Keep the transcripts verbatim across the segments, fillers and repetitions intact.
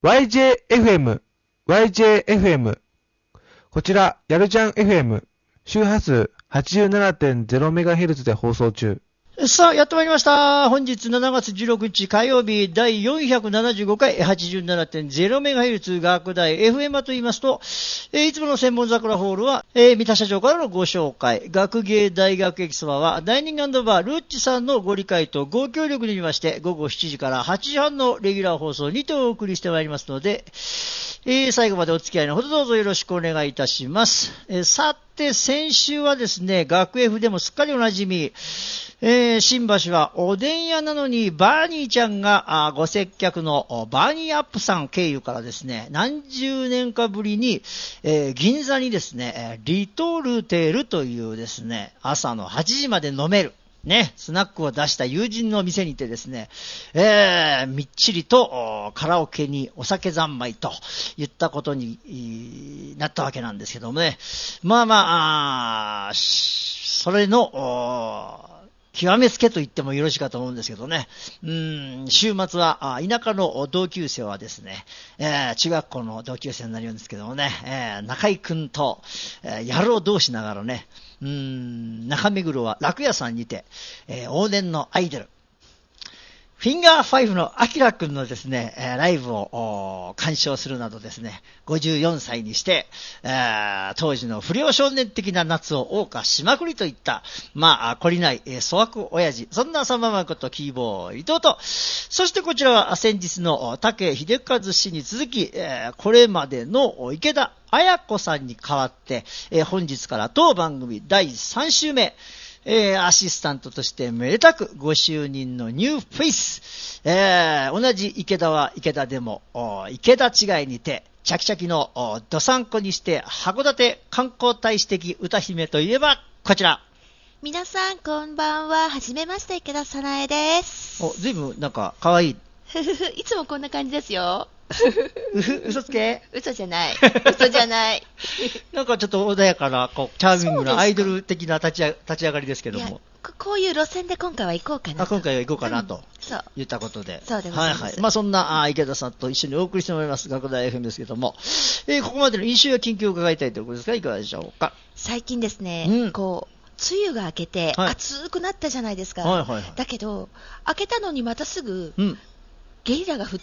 ワイジェーエフエム、ワイジェーエフエム。こちら、やるじゃん エフエム、周波数 はちじゅうななてんゼロメガヘルツ で放送中。 さあ、やってまいりました。本日しちがつじゅうろくにち火曜日だいよんひゃくななじゅうごかい はちじゅうななてんゼロメガヘルツ 学大 エフエム と言いますと、えー、いつもの千本桜ホールは、えー、三田社長からのご紹介。学芸大学駅そばはダイニング&バールッチさんのご理解とご協力によりまして、午後しちじからはちじはんのレギュラー放送にてお送りしてまいりますので、えー、最後までお付き合いのほどどうぞよろしくお願いいたします。えー、さて、先週はですね、学 F でもすっかりおなじみ、えー、新橋はおでん屋なのにバーニーちゃんがあご接客のバーニーアップさん経由からですね、何十年かぶりに、えー、銀座にですね、リトルテールというですね、朝のはちじまで飲めるね、スナックを出した友人の店にてですね、えー、みっちりとカラオケにお酒三昧といったことになったわけなんですけどもね。まあまあ、あそれの極めつけと言ってもよろしいかと思うんですけどね。うーん、週末は田舎の同級生はですね、えー、中学校の同級生になるんですけどもね、えー、中井くんと、えー、野郎同士ながらね、うーん、中目黒は楽屋さんにて、えー、往年のアイドル、フィンガーファイブのアキラくんのですね、えー、ライブを鑑賞するなどですね、ごじゅうよんさいにして、えー、当時の不良少年的な夏を謳歌しまくりといった、まあ、懲りない、えー、粗悪親父、そんなさままことキーボー伊藤と、そしてこちらは先日の武秀和氏に続き、えー、これまでの池田彩子さんに代わって、えー、本日から当番組だいさん週目、えー、アシスタントとしてめでたくご就任のニューフェイス、えー、同じ池田は池田でも池田違いにてチャキチャキのドサンコにして函館観光大使的歌姫といえばこちら。 皆さんこんばんは、はじめまして、池田さなえです。 お、ずいぶんなんかかわいい。 いつもこんな感じですよ。 うふ、嘘つけ。 嘘じゃない。嘘じゃない。 なんかちょっと穏やかな、こう、チャーミングなアイドル的な立ち立ち上がりですけども。 こ, こういう路線で今回は行こうかなと。 あ、今回は行こうかなと、うん、 そう言ったことで。 そうでございます。 はいはい。まあそんなあ池田さんと一緒にお送りしてもらいます、学大 エフエム ですけども、えー、ここまでの印象や近況を伺いたいということですが、いかがでしょうか。 最近ですね、うん、こう、梅雨が明けて暑くなったじゃないですか。はいはいはい、だけど、明けたのにまたすぐ、うん、ゲリラが降って、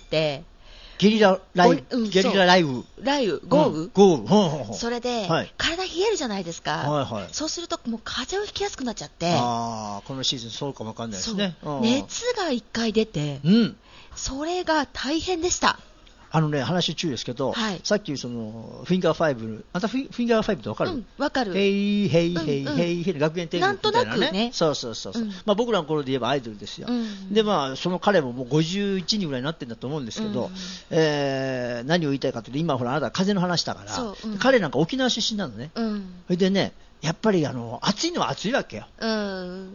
ゲリラ雷雨、うん、ゲリラ雷雨、 雷雨、豪雨、うん、 豪雨、ほうほうほう、 それで、はい、体冷えるじゃないですか、はいはい、そうするともう風邪をひきやすくなっちゃって、 あ、このシーズンそうかもわかんないですね。 熱がいっかい出て、うん、それが大変でした。 あのね、話注意ですけど、はい、さっきそのフィンガーファイブ、あんたフィンガーファイブってわかる？ うん、わかる。 ヘイヘイヘイヘイヘイ、学園天国みたいなね。 なんとなくね。 そうそうそうそう、うん、まあ僕らの頃で言えばアイドルですよ。うん、でまあその彼ももうごじゅういちにんぐらいになってるんだと思うんですけど、うん、えー、何を言いたいかというと、今ほらあなた風の話だから、うん、彼なんか沖縄出身なのね。うん、それでね。やっぱりあの暑いのは暑いわけよ、うん、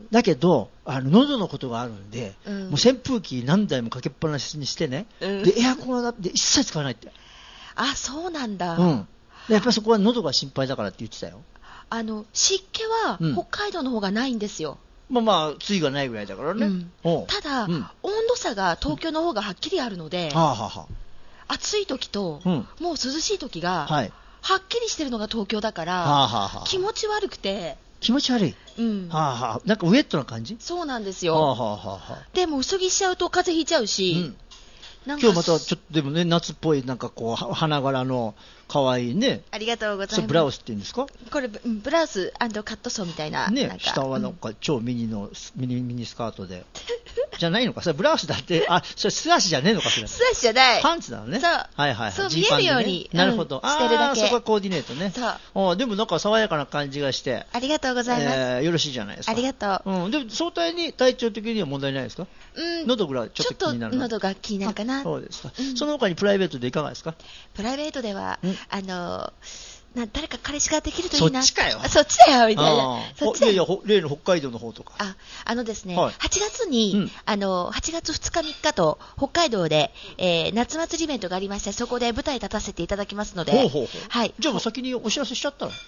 だけどあの喉のことがあるんで、うん、もう扇風機何台もかけっぱなしにしてね、うん、でエアコンはだって一切使わないって。 あ、そうなんだ、 うん、でやっぱりそこは喉が心配だからって言ってたよ。 あの湿気は北海道の方がないんですよ、 うん、まあまあ梅雨がないぐらいだからね、 うん、ただ、うん、温度差が東京の方がはっきりあるので、うん、はあはあ、暑い時と、うん、もう涼しい時が、はい、はっきりしてるのが東京だから、はあはあ、気持ち悪くて。 気持ち悪い、うん、はあはあ、なんかウェットな感じ。 そうなんですよ、 はあはあはあ、でも薄着しちゃうと風邪ひいちゃうし、うん、 なんか今日またちょっとでもね夏っぽいなんかこう花柄の可愛いね。 ありがとうございます。 それブラウスって言うんですか？ これブラウス&カットソーみたいな。 ね、 なんか下はなんか超ミニの、うん、ミニミニスカートで。じゃないのか、それブラウスだって、あ、それ素足じゃねえのかしら。 素足じゃない。 パンツなのね。 そう。 はいはいはい。 そう見えるように、 ね、なるほど。 うん、してるだけ。 あ、そこはコーディネートね。そう。でもなんか爽やかな感じがして。 ありがとうございます。えー、よろしいじゃないですか。 ありがとう。 うん。でも相対に体調的には問題ないですか？うん。喉ぐらいちょっと気になる。 ちょっと喉が気になるかな。 そうですか、うん。その他にプライベートでいかがですか？ プライベートでは、あの、な誰か彼氏ができるといいな。 そっちかよ。 そっちだよみたいな。 そっちだよ。いやいや、例の北海道の方とか。 あ、あのですね、はい、はちがつに、うん、あのはちがつふつかみっかと北海道で、えー、夏祭りイベントがありまして、そこで舞台立たせていただきますので。 ほうほうほう、 はい。 じゃあもう先にお知らせしちゃったら。 あ、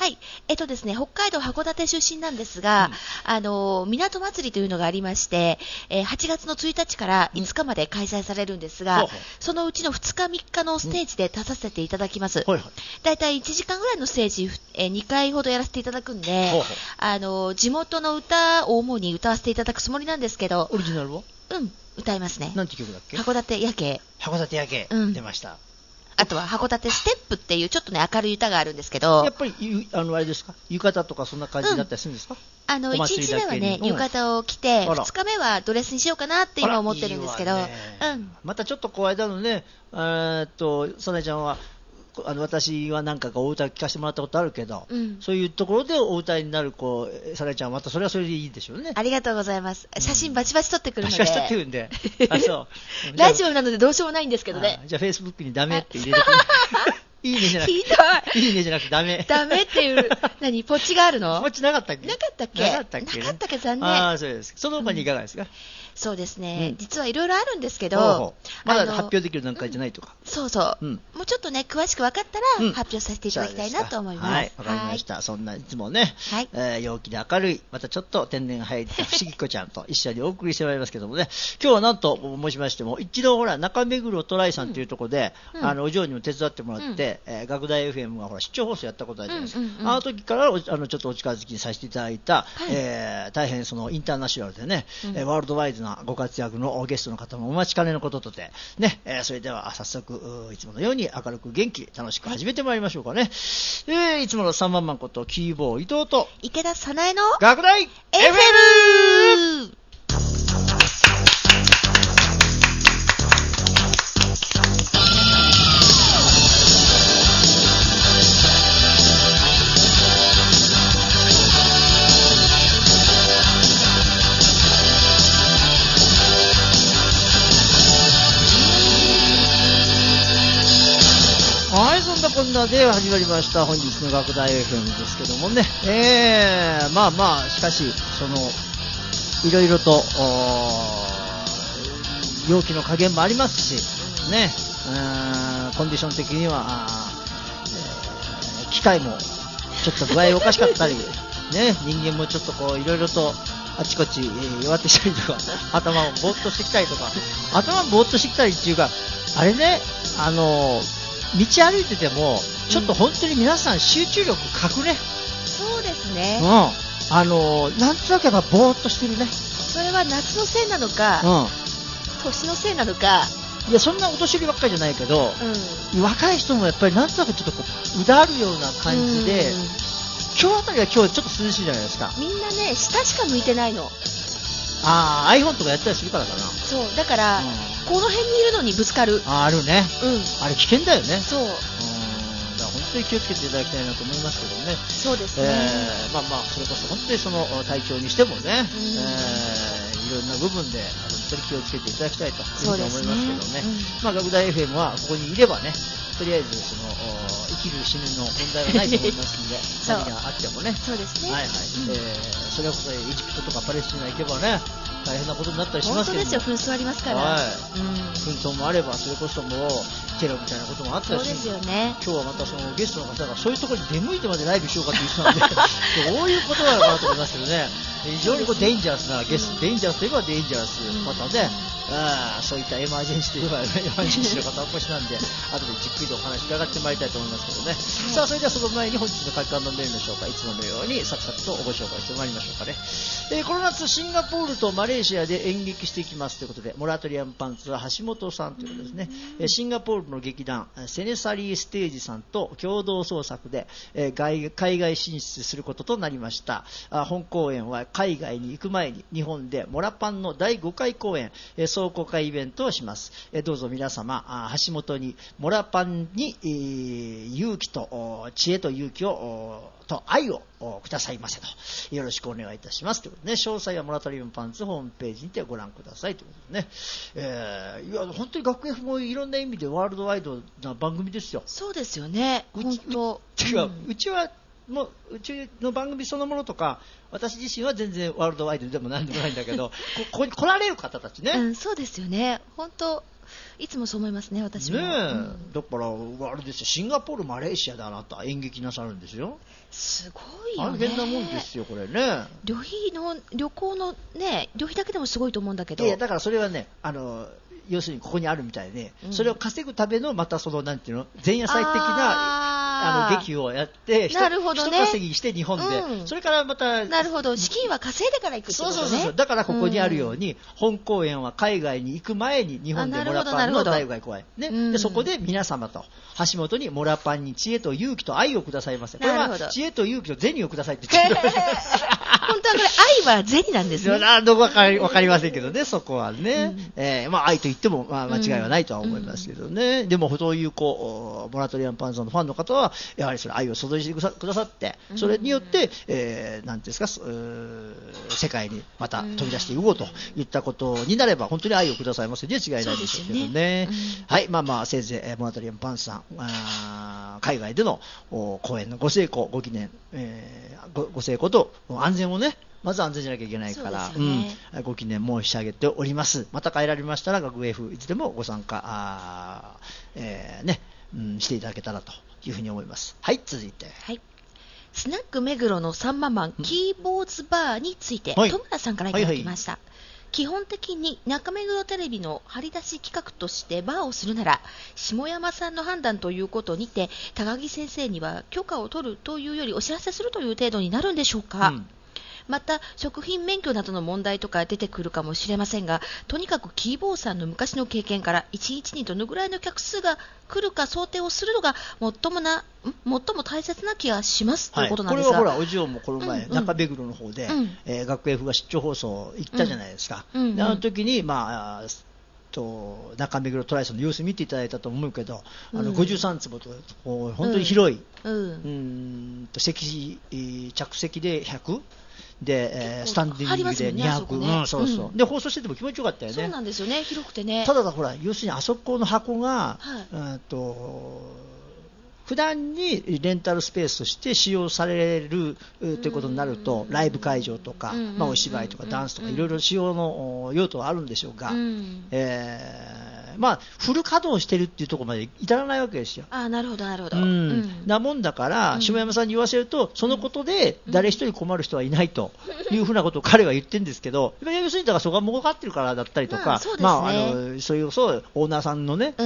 はい、えっとですね、北海道函館出身なんですが、うん、あの港祭りというのがありまして、えー、はちがつのついたちからいつかまで開催されるんですが、うん、そのうちのふつかみっかのステージで立たせていただきます。だいたいいちじかんぐらいのステージ、えー、にかいほどやらせていただくんで、ほうほう、あの地元の歌を主に歌わせていただくつもりなんですけど。 オリジナルは？ うん、歌いますね。 なんて曲だっけ？ 函館夜景。 函館夜景、うん、出ました。 あとは函館ステップっていうちょっとね明るい歌があるんですけど、 やっぱりあのあれですか、浴衣とかそんな感じだったりするんですか？うん、 あのいちにちめはね、うん、浴衣を着て、ふつかめはドレスにしようかなって今思ってるんですけど、いいうん、 またちょっとこう間のね、えー、っとさなちゃんはあの私は何回かお歌聞かせてもらったことあるけど、うん、そういうところでお歌いになるこうさなちゃんはまたそれはそれでいいでしょうね。 ありがとうございます。写真バチバチ撮ってくるので、 バチバチ撮ってくるんであそうラジオなのでどうしようもないんですけどね。 じゃあフェイスブックにダメって入れてくるいいねじゃなくて、 ひどい。 いいねじゃなくてダメ。 ダメっていう、何、ポッチがあるの？ ポッチなかったっけ？ なかったっけ？ なかったっけ？ なかったけど残念。 ああ、そうです。その他にいかがですか？うん、 そうですね、うん、実はいろいろあるんですけど、 ほうほう、まだ発表できる段階じゃないとか、 うん、そうそう、うん、もうちょっとね詳しく分かったら、うん、発表させていただきたいなと思います。 はい、わかりました。そんないつもね、はい、えー、陽気で明るい、またちょっと天然が入った不思議子ちゃんと一緒にお送りしてまいりますけどもね、今日はなんと申しましても、一度ほら中目黒トライさんというところで、うん、あのお嬢にも手伝ってもらって、うん、えー、学大 エフエム がほら出張放送やったことあるじゃないですか、うんうんうん、あの時からあのちょっとお近づきにさせていただいた、はい、えー、大変そのインターナショナルでね、うん、ワールドワイズなご活躍のゲストの方もお待ちかねのこととて、ね、えー、それでは早速いつものように明るく元気楽しく始めてまいりましょうかね。えー、いつものさんばんマンことキーボー伊藤と池田早苗の学大 エフエム。はい、そんなこんなで始まりました本日の学大 エフエム ですけどもね、えー、まあまあしかしそのいろいろと陽気の加減もありますしね、コンディション的には、えー、機械もちょっと具合おかしかったりね、人間もちょっとこういろいろとあちこち弱ってきたりとか頭をぼーっとしてきたりとか頭ぼーっとしてきたりっていうかあれね、あの道歩いててもちょっと本当に皆さん集中力欠くね、うん、 そうですね、 うん、あのなんとなくやっぱぼーっとしてるね。 それは夏のせいなのか、うん、年のせいなのか、 いやそんなお年寄りばっかりじゃないけど、うん、若い人もやっぱりなんとなくちょっとこううだるような感じで、うん、今日あたりは今日ちょっと涼しいじゃないですか。 みんなね下しか向いてないの。 ああ iPhone とかやったりするからかな。 そうだから、うん、この辺にいるのにぶつかる。 あ, あるね、 うん、 あれ危険だよね。 そう、うん、 だから本当に気をつけていただきたいなと思いますけどね。 そうですね、 えー、まあまあそれこそ本当にその体調にしてもね、うん、えー、いろんな部分で本当に気をつけていただきたいというふうに思いますけどね、うん、まあ学大 エフエム はここにいればね、とりあえずその生きる死ぬの問題はないと思いますので何があってもね、 そうですね、 はいはい、うん、えー、それこそエジプトとかパレスチナ行けばね大変なことになったりしますけども、 本当ですよ、紛争ありますから、 はい、うん、紛争もあればそれこそもうテロみたいなこともあったりします。 そうですよね。 今日はまたそのゲストの方がそういうところに出向いてまでライブしようかと言ってたのでどういうことなのかなと思いますけどね、非常にこうデインジャラスなゲスト、うん、デインジャラスといえばデインジャラス、うん、またね、あそういったエマージェンシーといえばエマージェンシーの方お越しなんで後でじっくりとお話伺ってまいりたいと思いますけどね、はい、さあそれではその前に本日の各館のメールの紹介いつものようにサクサクとご紹介してまいりましょうかね。えー、この夏シンガポールとマレーシアで演劇していきますということでモラトリアムパンツは橋本さんということですね、えー、シンガポールの劇団セネサリーステージさんと共同創作で、えー、外海外進出することとなりました。あ本公演は海外に行く前に日本でモラパンのだいごかい公演、えー、総公開イベントをします。えー、どうぞ皆様あ橋本にモラパンに、えー、勇気と知恵と勇気をと愛をくださいませとよろしくお願いいたしますということで、ね、詳細はモラトリウムパンツホームページにてご覧くださいということでね、えー、いや本当に学 F もいろんな意味でワールドワイドな番組ですよ。 そうですよね、本当。 違う、うん、うちはもううちの番組そのものとか私自身は全然ワールドワイドでも何でもないんだけどこ, ここに来られる方たちね、 うん、そうですよね、本当いつもそう思いますね、私も。 ねえ、うん、だからあれですよ、シンガポールマレーシアであなた演劇なさるんですよ。 すごいよね。 大変なもんですよこれね。 旅費の旅行のね、旅費だけでもすごいと思うんだけど。 いやだからそれはね、あの要するにここにあるみたいで、うん、それを稼ぐためのまたそのなんていうの前夜祭的なあの劇をやってなるほど、ね、 人稼ぎして日本で、うん、それからまたなるほど、資金は稼いでから行くってことね。 そうそうそう、だからここにあるように、うん、本公演は海外に行く前に日本でモラパンの大外公演、ね、うん、でそこで皆様と橋本にモラパンに知恵と勇気と愛をくださいませ。これは知恵と勇気と銭をくださいって言ってください。 本当はこれ愛は銭なんですね。 どこかわかりませんけどね、そこはね、うんえーまあ、愛と言っても、まあ、間違いはないとは思いますけどね、うん、でもそういうこうモラトリアンパンサーのファンの方はやはりそれ愛を注いでくださって、それによって、えー、なんていうんですか、世界にまた飛び出していこうといったことになれば本当に愛をくださいますので違いないでしょうけどね。ね、うん、はいまあまあせいぜいモラトリアンパンサーあ海外での公演のご成功ご記念、えー、ご, ご成功と安全をねまず安全じゃなきゃいけないから、ねうん、ご記念申し上げております。また帰られましたら学 F いつでもご参加あ、えーねうん、していただけたらというふうに思います。はい続いて、 はい、スナック目黒のサンママンキーボーズバーについて、はい、戸村さんからいただきました。はいはい、基本的に中目黒テレビの張り出し企画としてバーをするなら下山さんの判断ということにて高木先生には許可を取るというよりお知らせするという程度になるんでしょうか。うんまた食品免許などの問題とか出てくるかもしれませんがとにかくキーボーさんの昔の経験からいちにちにどのぐらいの客数が来るか想定をするのが最もな最も大切な気がします、はい、ということなんですがこれはほらお嬢もこの前、うんうん、中目黒の方で、うんえー、学 F が出張放送行ったじゃないですか、うんうんうん、であの時にまあと中目黒トライソンの様子見ていただいたと思うけど、うん、あのごじゅうさんつぼと本当に広い、うんうん、と席着席でひゃくで、えー、スタンディングでにひゃく、ねうん、そうそう、うん、で放送してても気持ちよかったよね。 そうなんですよね、広くてね。 ただほら要するにあそこの箱が、はいうん、と普段にレンタルスペースとして使用されるということになると、うん、ライブ会場とか、うんまあ、お芝居とかダンスとか、うん、いろいろ使用の用途はあるんでしょうが、うんえーまあ、フル稼働してるっていうところまで至らないわけですよ。 あなるほどなるほど、 うんうん、なもんだから、うん、下山さんに言わせるとそのことで誰一人困る人はいないというふうなことを彼は言ってるんですけど要するにだからそこが儲かってるからだったりとか、 そうですね、まあ、あのそういうそうオーナーさんのね、うん、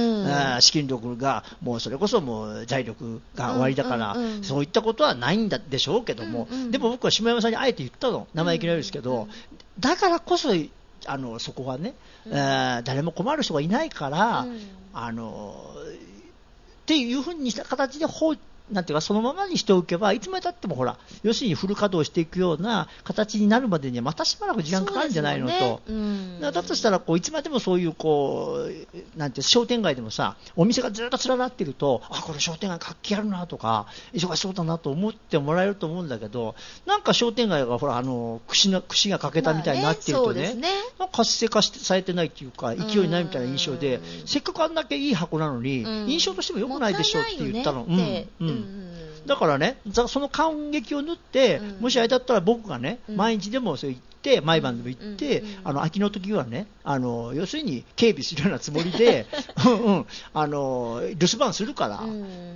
資金力がもうそれこそもう財力が終わりだから、うんうんうん、そういったことはないんだでしょうけども、うんうん、でも僕は下山さんにあえて言ったの生意気なんですけど、うんうん、だからこそあのそこはね、うんえー、誰も困る人がいないから、うん、あのっていうふうにした形で放なんていうかそのままにしておけばいつまでたってもほら要するにフル稼働していくような形になるまでにはまたしばらく時間かかるんじゃないのと、ねうん、だ, だとしたらこういつまでもそういうこうなんて商店街でもさお店がずっと連なっているとあこれ商店街活気あるなとか忙しそうだなと思ってもらえると思うんだけどなんか商店街がほらあの 串, の串が欠けたみたいになっていると ね,、まあ、ね, ねなんか活性化されてないというか勢いないみたいな印象でせっかくあんだけいい箱なのに印象としても良くないでしょって言ったの、うんうんうんだからね、その感激を縫って、うん、もしあれだったら僕がね、うん、毎日でもそう言って、毎晩でも行って、うんうん、あの秋の時はね、あの要するに警備するようなつもりで、うんうん、あの留守番するから、うん、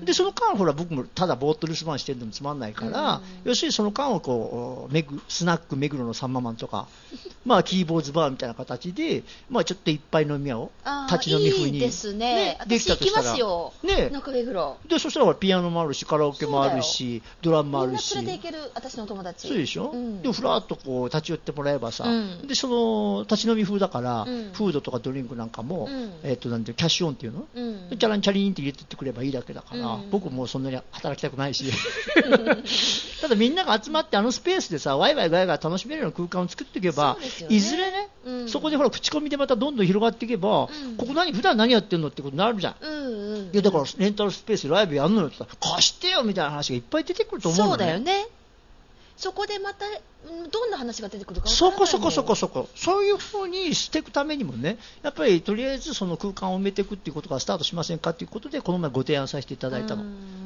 でその間ほら僕もただぼーっと留守番してるのもつまんないから、うん、要するにその間をこうめぐスナック目黒のサンママンとか、まあキーボーズバーみたいな形で、まあちょっといっぱい飲み屋を立ち飲み風に、 いいですね。ねできたとしたら、 私行きますよ。 ね、 中目黒。 でそしたらピアノもあるしカラオケもあるしドラムもあるし。 みんな連れて行ける私の友達。 そうでしょ。うん、でふらっとこう立ち寄ってもらえばさ、うん、でその立ち飲み風だから、うん、フードとかドリンクなんかも、うん、えっ、ー、となんてキャッシュオンっていうの、うん、チャランチャリンって入れてってくればいいだけだから、うん、僕もそんなに働きたくないし。ただみんなが集まってあのスペースでさワイワイガヤガヤ楽しめるような空間を作っていけば、ね、いずれね、うん、そこでほら口コミでまたどんどん広がっていけば、うん、ここ何普段何やってんのってことになるじゃん、うんうんうん、いやだからレンタルスペースでライブやんのよって言ったら貸してよみたいな話がいっぱい出てくると思うのね。 そうだよね。そこでまたどんな話が出てくるか分からないもん。そこそこそこそこそういう風にしていくためにもねやっぱりとりあえずその空間を埋めていくっていうことがスタートしませんかっていうことでこの前ご提案させていただいたの。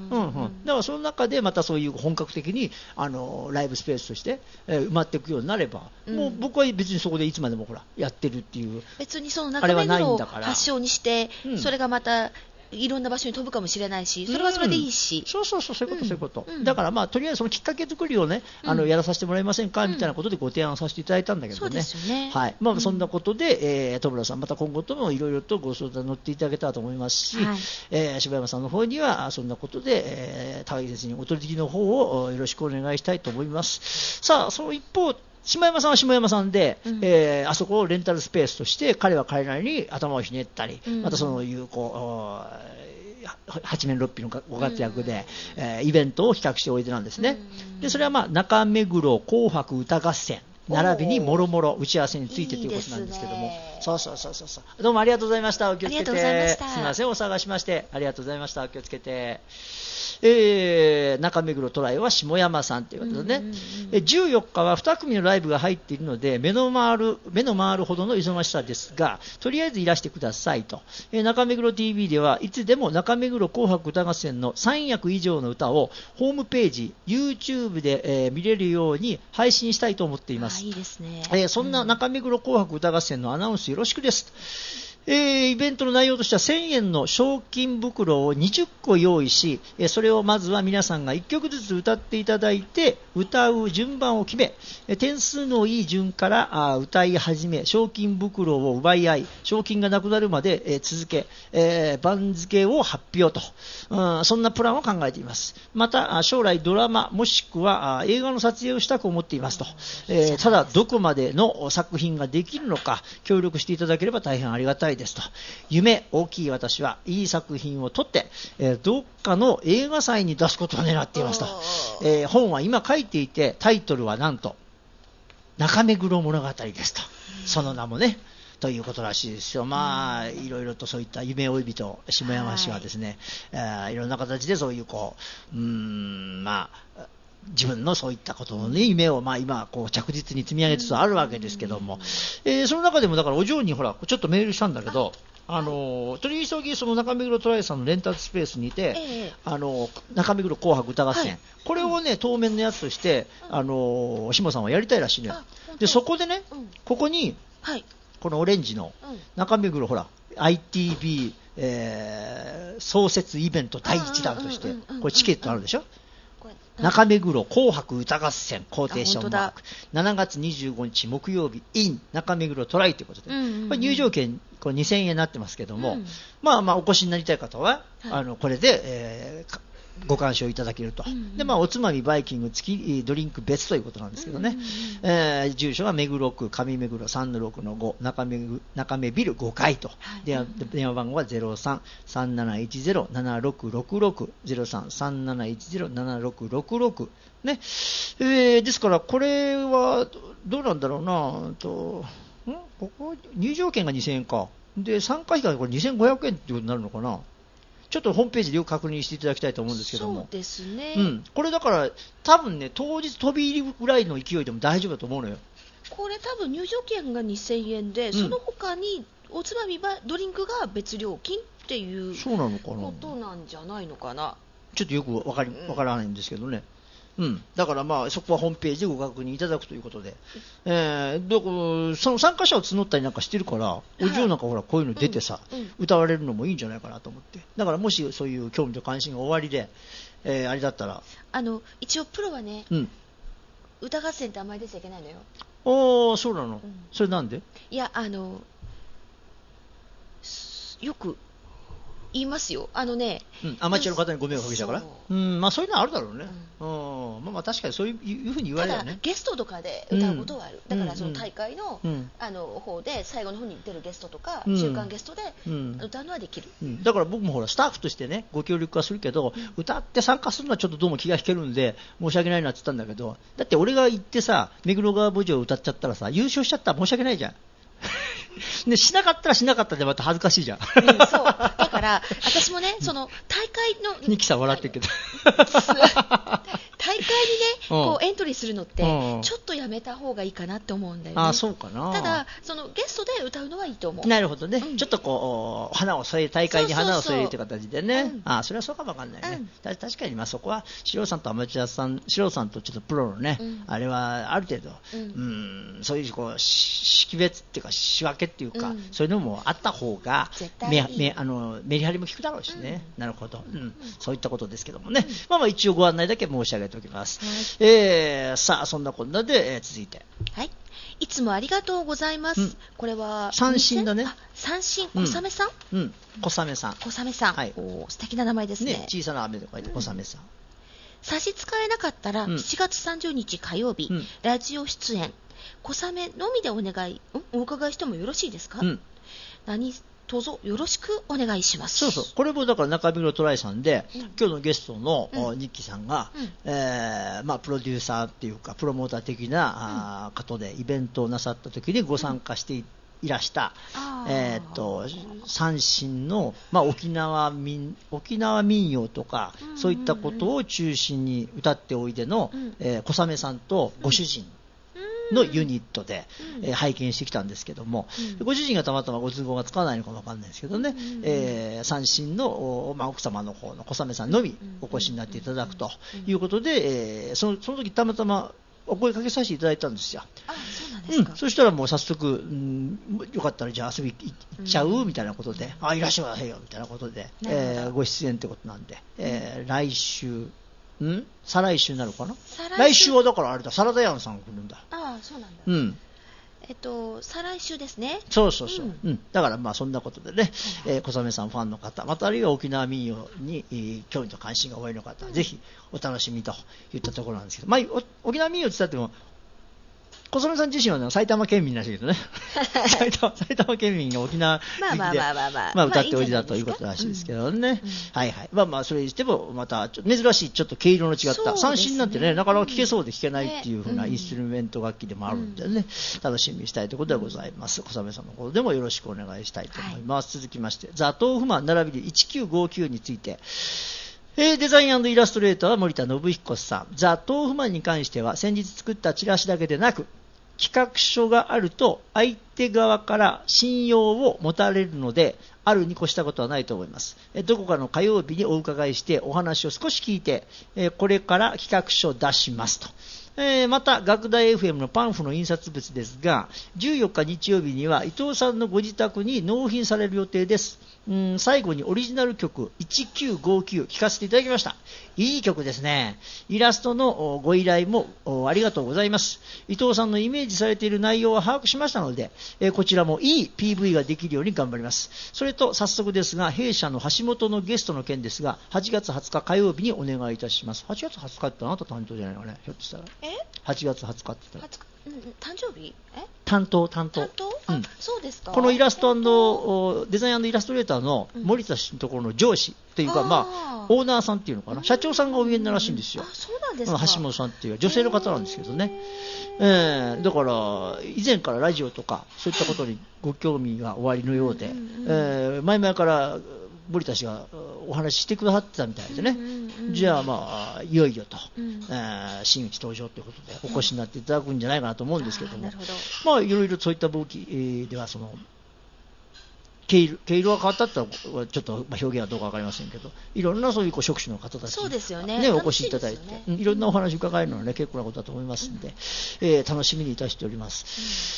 だからその中でまたそういう本格的にあのライブスペースとして、えー、埋まっていくようになれば、うん、もう僕は別にそこでいつまでもほらやってるっていう、 別にその中目黒を発祥にして、うん、それがまたいろんな場所に飛ぶかもしれないし、それはそれでいいし、 うん、そうそうそう、そういうこと、そういうこと、うん、だからまあとりあえずそのきっかけ作りをね、あのやらさせてもらえませんか、うん、みたいなことでご提案させていただいたんだけどね、そうですよね、はい、まあそんなことで、えー、戸村さんまた今後ともいろいろとご相談乗っていただけたらと思いますし、はい、えー、柴山さんの方にはそんなことで、えー、大切にお取り次ぎの方をよろしくお願いしたいと思います。さあその一方、下山さんは下山さんで、うん、えー、あそこをレンタルスペースとして彼は彼なりに頭をひねったり、うん、またそのいうこう八面六臂のご活躍で、うん、えー、イベントを企画しておいでなんですね、うん、でそれは、まあ、中目黒紅白歌合戦並びにもろもろ打ち合わせについてということなんですけども、いいそうそうそうそう、どうもありがとうございました。お気をつけて、すみませんお探しましてありがとうございました。お気をつけて。えー、中目黒トライは下山さんということでね、うんうんうん、えじゅうよっかはに組のライブが入っているので目の回る目の回るほどの忙しさですが、とりあえずいらしてくださいと、えー、中目黒 ティーブイ ではいつでも中目黒紅白歌合戦のさんやく以上の歌をホームページ YouTube で、えー、見れるように配信したいと思っています。 あ、いいですね、 えー、そんな中目黒紅白歌合戦のアナウンスよろしくです。えー、イベントの内容としてはせんえんの賞金袋をにじゅっこ用意し、えー、それをまずは皆さんがいっきょくずつ歌っていただいて歌う順番を決め、えー、点数のいい順からあ歌い始め賞金袋を奪い合い賞金がなくなるまで、えー、続け、えー、番付を発表と、うん、そんなプランを考えています。また将来ドラマもしくは映画の撮影をしたく思っていますと、えー、ただどこまでの作品ができるのか協力していただければ大変ありがたいですと。夢大きい私はいい作品を撮って、えー、どっかの映画祭に出すことを狙っていますと、えー、本は今書いていてタイトルはなんと中目黒物語ですと、その名もねということらしいですよ。まあいろいろとそういった夢追い人下山氏はですね、はい、えー、いろんな形でそういうこううーんまあ自分のそういったことの、ね、夢を、まあ、今こう着実に積み上げつつあるわけですけども、えー、その中でもだからお嬢にほらちょっとメールしたんだけど、あの取り急ぎその中目黒トライさんのレンタルスペースにて、ええ、あの中目黒紅白歌合戦、はい、これをね当面のやつとして、あの下さんはやりたいらしいね。でそこでね、うん、ここに、はい、このオレンジの中目黒ほら アイティービー、えー、創設イベントだいいち弾としてこれチケットあるでしょ。中目黒紅白歌合戦コーテーションマークしちがつにじゅうごにち木曜日 in 中目黒トライということで、うんうんうん、これ入場券これにせんえんになってますけども、うん、まあまあお越しになりたい方は、はい、あのこれで、えーご鑑賞いただけると、うんうん、でまあ、おつまみバイキング付きドリンク別ということなんですけどね、うんうんうん、えー、住所は目黒区上目黒 さんのろくのご 中目、中目ビルごかいと、はい、電話、電話番号は ゼロさん さんなないちゼロ ななろくろくろく ゼロさん さんなないちゼロ ななろくろくろく、ね、えー、ですからこれはどうなんだろうなと、んここ入場券がにせんえんかで参加費がこれにせんごひゃくえんってことになるのかな。ちょっとホームページでよく確認していただきたいと思うんですけども、 そうですね、 うん、これだから多分ね当日飛び入りぐらいの勢いでも大丈夫だと思うのよ。 これ多分入場券がにせんえんで、うん、その他におつまみドリンクが別料金っていうことなんじゃないのかな。 ちょっとよく分かり、分からないんですけどね、うん、だからまあそこはホームページでご確認いただくということで、えー、どこその参加者を募ったりなんかしてるから、お嬢なんかほらこういうの出てさ、うんうん、歌われるのもいいんじゃないかなと思って、だからもしそういう興味と関心が終わりで、えー、あれだったらあの一応プロはね、うん、歌合戦ってあんまり出ちゃいけないのよ。 ああそうなの、うん、それなんで。 いやあのよく言いますよ。あのね、 うん、アマチュアの方にご迷惑かけちゃうから、うん、まあそういうのあるだろうね、うん、うん、まあ、まあ確かにそういうふうに言われるよね。 ただゲストとかで歌うことはある、うん、だからその大会の、うん、あの方で最後の方に出るゲストとか、うん、週間ゲストで歌うのはできる、 うん、だから僕もほらスタッフとしてねご協力はするけど、うん、歌って参加するのはちょっとどうも気が引けるんで申し訳ないなって言ったんだけど、だって俺が行ってさ目黒川墓場を歌っちゃったらさ優勝しちゃったら申し訳ないじゃんでしなかったらしなかったでまた恥ずかしいじゃん、うん、 そうだから私もねその大会のニキさん笑ってるけど大大会にねこうエントリーするのってちょっとやめた方がいいかなって思うんだよね。 あ、そうかな。 ただそのゲストで歌うのはいいと思う。 なるほどね、うん、ちょっとこう花を添え大会に花を添えるという形でね、そうそうそう、あ、それはそうかもわかんないね、うん、確かにまあそこは素人さんとアマチュアさん、素人さんとちょっとプロのね、うん、あれはある程度、うん、うん、そういうこう識別っていうか仕分けっていうか、うん、そういうのもあった方がメメあのメリハリも効くだろうしね、うん、なるほど、うんうん、そういったことですけどもね、うん、まあまあ一応ご案内だけ申し上げておきます、はい、えー、さあそんなこんなで、えー、続いて、 はい、いつもありがとうございます、うん、これは三振だね。 三振、小雨さん、 うん、うん、小雨さん、 小雨さん、はい、お素敵な名前ですね。 ね、小さな雨で書いて小雨さん、うん、 差し支えなかったら、うん、しちがつさんじゅうにち火曜日、うん、ラジオ出演小雨のみでお願いお伺いしてもよろしいですか、うん、何卒よろしくお願いします。 そうそう、これもだから中身のトライさんで、うん、今日のゲストの、うん、ニッキーさんが、うん、えーまあ、プロデューサーっていうかプロモーター的な、うん、方でイベントをなさった時にご参加していらした、うん、えー、と三振の、まあ、沖縄民沖縄民謡とか、うんうんうん、そういったことを中心に歌っておいでの、うん、えー、小雨さんとご主人、うんのユニットで、うん、えー、拝見してきたんですけども、うん、ご主人がたまたまご都合がつかないのかもわかんないですけどね、うん、えー、三振の、まあ、奥様の方の小雨さんのみお越しになっていただくということで、えー、その、その時たまたまお声かけさせていただいたんですよ。 あ、そうなんですか。 うん、そしたらもう早速、うん、よかったらじゃあ遊び行っちゃう、うん、みたいなことで、あ、いらっしゃいませよみたいなことで、えー、ご出演ってことなんで、えー、来週ん再来週になるかな。来週はだからあれだ、サラダヤンさん来るんだ。 ああ、そうなんだ。 うん。 えっと、再来週ですね。 そうそうそう。うん。うん、だからまあそんなことでね、はいはい、えー、小雨さんファンの方、またあるいは沖縄民謡に、えー、興味と関心がおありの方、うん、ぜひお楽しみといったところなんですけど、まあ沖縄民謡って言ったっても、小雨さん自身は、ね、埼玉県民らしいけどね埼玉、埼玉県民が沖縄まあまあまあまあまあ、 まあ、歌っておいでだということらしいですけどね、うんうん、はいはい、まあまあそれにしてもまたちょっと珍しいちょっと毛色の違った、ね、三振なんてねなかなか聴けそうで聴けないっていう風なインストゥルメント楽器でもあるんでね、うん、楽しみにしたいということでございます。小雨さんの方でもよろしくお願いしたいと思います、はい、続きましてザ・豆腐マン並びにせんきゅうひゃくごじゅうきゅうについて、えー、デザイン&イラストレーターは森田信彦さん。ザ・豆腐マンに関しては先日作ったチラシだけでなく企画書があると相手側から信用を持たれるのであるに越したことはないと思います。どこかの火曜日にお伺いしてお話を少し聞いてこれから企画書を出しますと。えー、また学大 エフエム のパンフの印刷物ですがじゅうよっか日曜日には伊藤さんのご自宅に納品される予定です。うん、最後にオリジナル曲せんきゅうひゃくごじゅうきゅう聴かせていただきました。いい曲ですね。イラストのご依頼もありがとうございます。伊藤さんのイメージされている内容は把握しましたので、えー、こちらもいい ピーブイ ができるように頑張ります。それと早速ですが弊社の橋本のゲストの件ですがはちがつはつか火曜日にお願いいたします。はちがつはつかってあなた誕生じゃないのかね、ひょっとしたら。 えはちがつはつかって言ったらうん、誕生日え担当担当担当、うん、あ、そうですか。 このイラスト&デザイン&イラストレーターの森田氏のところの上司というか、うん、まあオーナーさんっていうのかな、社長さんがお見えになるらしいんですよ。 あ、そうなんですか。 橋本さんっていう女性の方なんですけどね、えー、だから以前からラジオとかそういったことにご興味がおありのようで、うんうんうん、えー、前々から森田氏がお話ししてくださってたみたいでね、うんうんうん、じゃあまあいよいよと、うん、えー、真打ち登場ということでお越しになっていただくんじゃないかなと思うんですけども、うん、あ、まあいろいろそういった動機、えー、ではその毛色、毛色が変わったってのはちょっと表現はどうか分かりませんけど、いろんなそういうこう職種の方たちそうですよね、 ね、お越しいただいて、ね、いろんなお話を伺えるのは、ね、結構なことだと思いますので、うん、えー、楽しみにいたしております、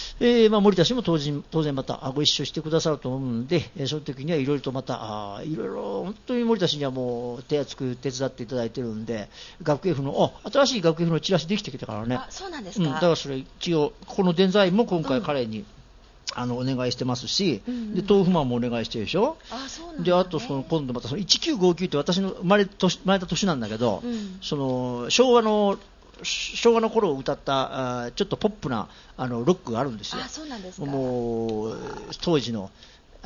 うん、えーまあ、森田氏も当然、当然またご一緒してくださると思うので、えー、その時にはいろいろとまたあいろいろ本当に森田氏にはもう手厚く手伝っていただいているので、学 F のあ新しい学 F のチラシできてきたからね。 あ、そうなんですか。 うん、だからそれ一応このデザインも今回彼に、うん、あのお願いしてますし、うんうん、で豆腐マンもお願いしてるでしょ。 あ、そうなんだね。 であとその今度またそのせんきゅうひゃくごじゅうきゅうって私の生まれ年生まれた年なんだけど、うん、その昭和の昭和の頃を歌ったあちょっとポップなあのロックがあるんですよ。 あ、そうなんですか。 もう当時の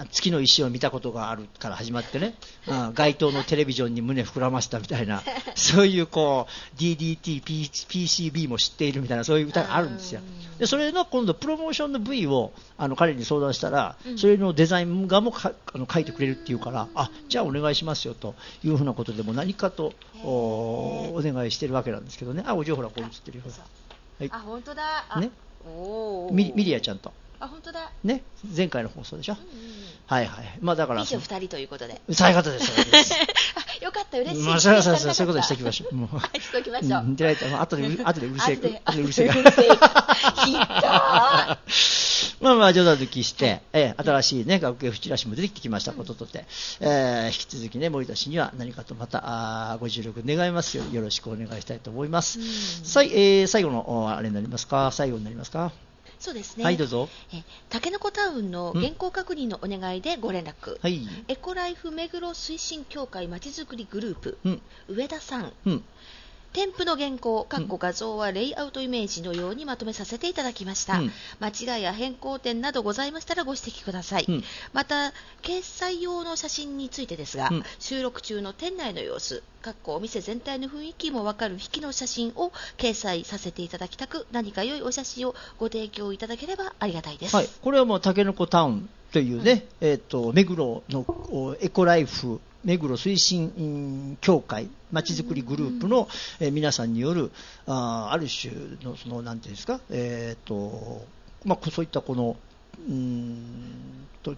月の石を見たことがあるから始まってね、あ街頭のテレビジョンに胸膨らましたみたいな、そういうこう ディーディーティー、ピーシービー も知っているみたいな、そういう歌があるんですよ。でそれの今度プロモーションの V をあの彼に相談したら、それのデザイン画もかあの書いてくれるっていうから、あじゃあお願いしますよというふうなことでも何かと お, お願いしてるわけなんですけどね。あお嬢ほらこう映ってるよ、 はい、あ本当だ、あ、ね、おミ, ミリアちゃんと、 あ本当だね、前回の放送でしょ、うんうん、はいはい、まあだから以上ふたりということで、 そういうことです、そういうことですあよかった、嬉しい、 まあ、そうそうそう、そういうことにしておきましょう。もうはい、しておきましょう。うん、 でないと、後で、後でうるせえく、後でうるせえく。ひどい。 まあまあ、冗談抜きして、えー、新しいね、学芸フチラシも出てきてきましたこととて、うん、えー、引き続きね、森田氏には何かとまた、あご助力願いますよう、よろしくお願いしたいと思います。うん、さい、えー、最後の、あれになりますか、最後になりますか。 そうですね。 はい、どうぞ。 え、たけのこタウンの原稿確認のお願いでご連絡。 はい。 エコライフ目黒推進協会まちづくりグループ、うん、上田さん。うん添付の原稿、かっこ画像はレイアウトイメージのようにまとめさせていただきました。うん、間違いや変更点などございましたらご指摘ください。うん、また、掲載用の写真についてですが、うん、収録中の店内の様子、かっこお店全体の雰囲気もわかる引きの写真を掲載させていただきたく、何か良いお写真をご提供いただければありがたいです。 はい、これはもうたけのこタウンというね、うん、えーと、目黒のエコライフ目黒推進協会まちづくりグループの、えー、皆さんによる あ, ある種のそのなんていうんですか、えーとまあ、そういったこのうーんと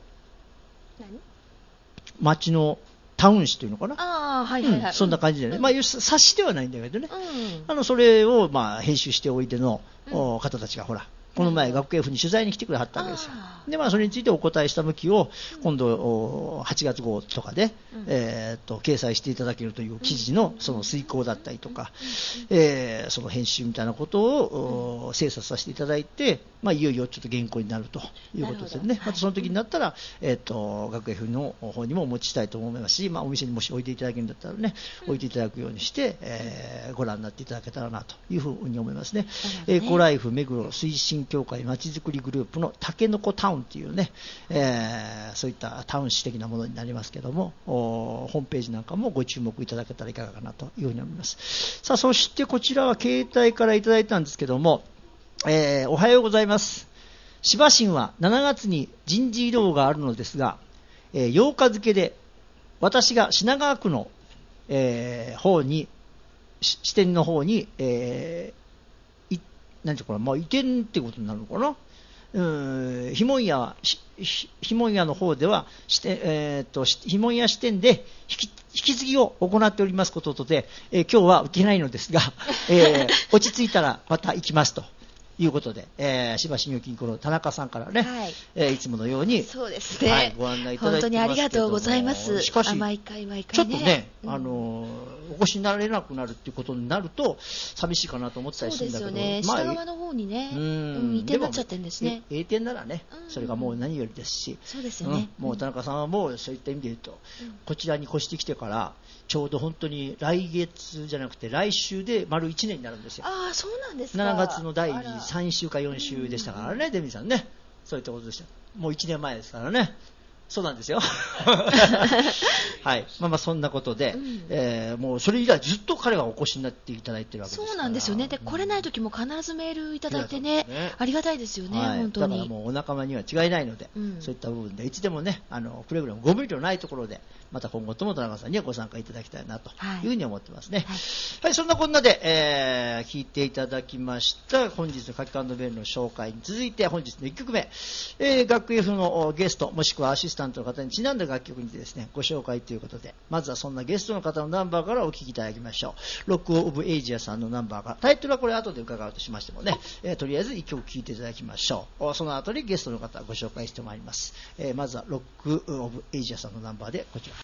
町のタウン誌というのかな、 あ、はいはいはい、うん、 そんな感じでね、うん、まあ、冊子ではないんだけどね、 うん、 あのそれをまあ編集しておいての、うん、方たちがほらこの前、学芸府に取材に来てくれはったわけですよ。で、まあ、それについてお答えした向きを、今度、はちがつ号とかで、うん、えー、と掲載していただけるという記事のその遂行だったりとか、うん、えー、その編集みたいなことを、うん、精査させていただいて、まあ、いよいよちょっと原稿になるということですよね。またその時になったら、えー、と学芸府の方にもお持ちしたいと思いますし、まあ、お店にもし置いていただけるんだったらね、置いていただくようにして、えー、ご覧になっていただけたらなというふうに思いますね。エコライフ目黒推進協会まちづくりグループのたけのこタウンというね、えー、そういったタウン誌的なものになりますけども、ホームページなんかもご注目いただけたらいかがかなというふうに思います。さあ、そしてこちらは携帯からいただいたんですけども、えー、おはようございます。芝新はしちがつに人事異動があるのですが、えー、ようか付で私が品川区の、えー、方に支店の方に、えーなんていうかな、まあ、移転ってことになるのかな。うーん、ひもんや、ひもんやの方では、えー、っと、ひもんや支店で引き、引き継ぎを行っておりますこととで、えー、今日は受けないのですが、えー、落ち着いたらまた行きますと。いうことで、えー、芝信用金庫の田中さんからね、はい、えー、いつものようにそうですね、 はい、ご案内いただいてますけども、 本当にありがとうございます。 しかし毎回毎回、 ね、ちょっとね、うん、あのお越しになれなくなるっていうことになると寂しいかなと思ってたりするんだけど、 そうですよね、まあ、下側の方にね、うん、移転になっちゃってるんですね。 栄転ならね、それがもう何よりですし、 そうですよね、 うん、もう田中さんはもうそういった意味で言うと、うん、こちらに越してきてからちょうど本当に来月じゃなくて来週で丸いちねんになるんですよ。 ああ、そうなんですか。 しちがつのだいさん週かよん週でしたからね、デミさんね、そういったことでした。もういちねんまえですからね。そうなんですよ。はい。まあまあそんなことで、うん、えー、もうそれ以来ずっと彼がお越しになっていただいてるわけですから。 そうなんですよね。で、来れない時も必ずメールいただいてね、うん、ありがたいですよね、はい、本当に。 だからもうお仲間には違いないので、うん、そういった部分でいつでもね、あのくれぐれもご無理のないところで、また今後とも田中さんにはご参加いただきたいなというふうに思ってますね。はい、はい、そんなこんなで、えー、聞いていただきました本日の書きカンドベルの紹介に続いて本日のいっきょくめ、えー、学 F のゲストもしくはアシスタントの方にちなんだ楽曲にですねご紹介ということで、まずはそんなゲストの方のナンバーからお聴きいただきましょう。ロックオブエイジアさんのナンバーから、タイトルはこれ後で伺うとしましてもね、えー、とりあえずいっきょく聴いていただきましょう。その後にゲストの方ご紹介してまいります。えー、まずはロックオブエイジアさんのナンバーでこちら。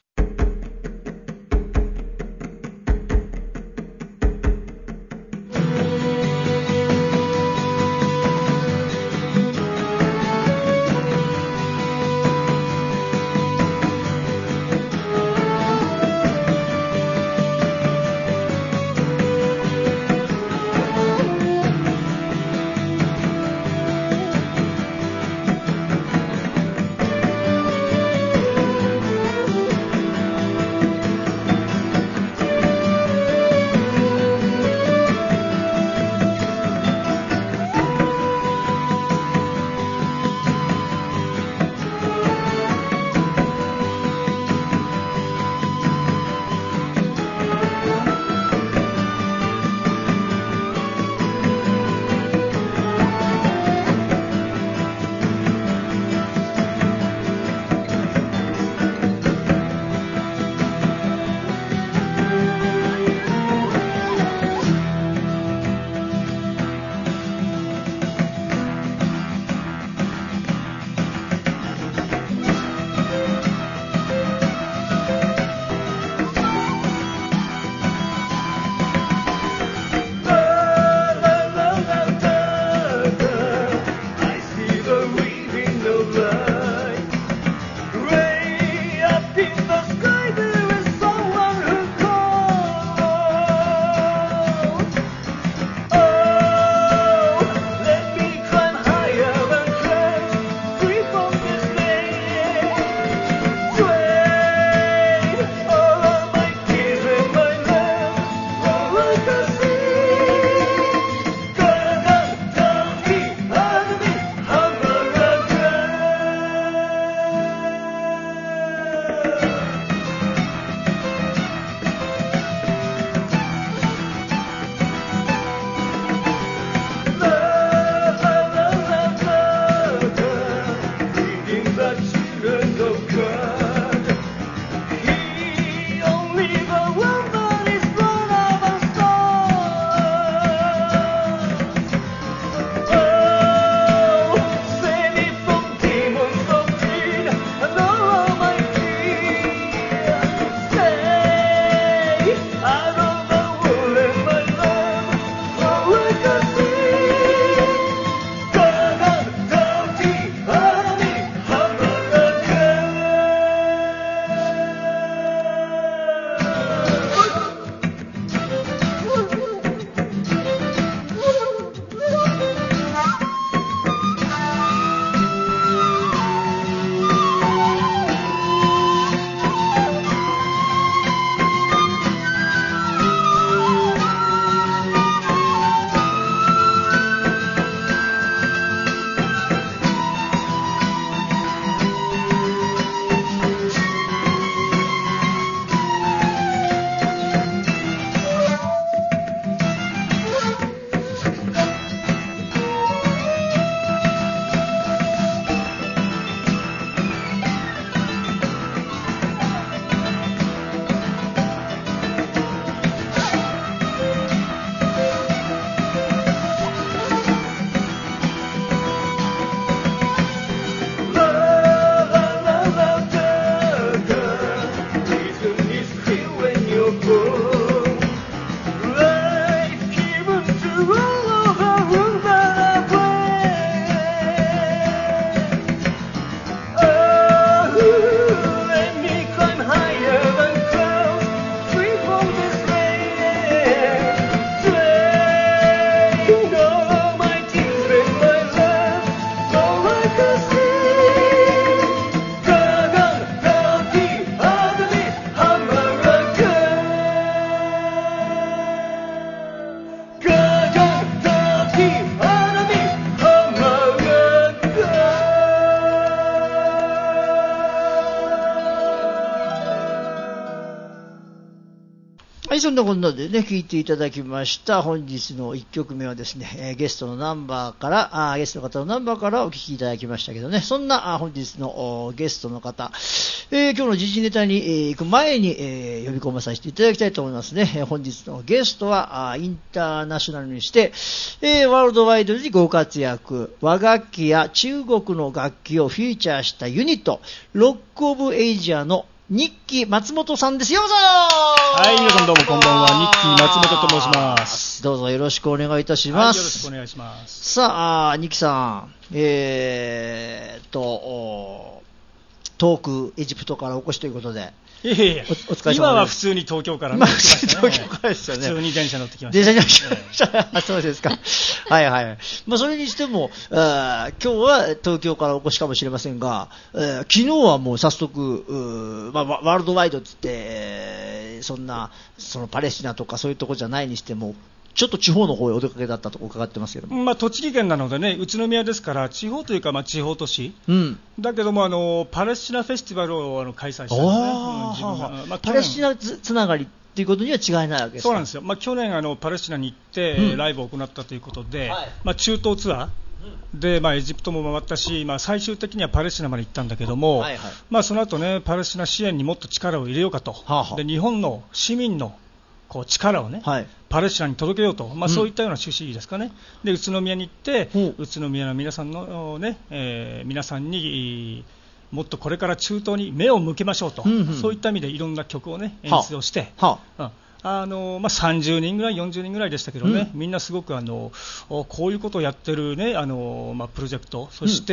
はい、そんなこんなでね、聴いていただきました。本日のいっきょくめはですね、えー、ゲストのナンバーから、あゲストの方のナンバーからお聴きいただきましたけどね、そんなあ本日のゲストの方、えー、今日の時事ネタに、えー、行く前に、えー、呼び込まさせていただきたいと思いますね。えー、本日のゲストは、あインターナショナルにして、えー、ワールドワイドにご活躍、和楽器や中国の楽器をフィーチャーしたユニット、ロックオブエイジアのニッキー松本さんです。ようこそ。 はい、皆さんどうもこんばんは。ニッキー松本と申します。 どうぞよろしくお願いいたします。 はい、よろしくお願いします。 さあ、ニッキーさん、えーっと、遠くエジプトからお越しということで。 いやいやいや、 おお疲れ様です。 今は普通に東京から乗ってきましたね。 東京からですよね。 普通に電車乗ってきました。 電車に乗ってきました。そうですか。はいはい。まあそれにしても、あ今日は東京からお越しかもしれませんが、昨日はもう早速、まあ、ワールドワイドって言って、えー、そんなそのパレスチナとかそういうところじゃないにしても、ちょっと地方の方へお出かけだったと伺ってますけども、 まあ、栃木県なのでね、宇都宮ですから地方というか、まあ、地方都市、うん、だけどもあのパレスチナフェスティバルをあの開催したんですね、うん自分がまあ、 パレスチナつ, つながりということには違いないわけですか。 そうなんですよ、まあ、去年あのパレスチナに行って、うん、ライブを行ったということで、はいまあ、中東ツアーで、まあ、エジプトも回ったし、まあ、最終的にはパレスチナまで行ったんだけども、はいはいまあ、その後ねパレスチナ支援にもっと力を入れようかと、はあはあ、で日本の市民のこう力をね、はい、パレスチナに届けようと、まあ、そういったような趣旨ですかね、うん、で宇都宮に行って、うん、宇都宮の皆さんの、ねえー、皆さんにもっとこれから中東に目を向けましょうと、うんうん、そういった意味でいろんな曲を、ね、演出をして、はあうんあのまあ、さんじゅうにんぐらいよんじゅうにんぐらいでしたけどね、うん、みんなすごくあのこういうことをやってる、ねあのまあ、プロジェクトそして、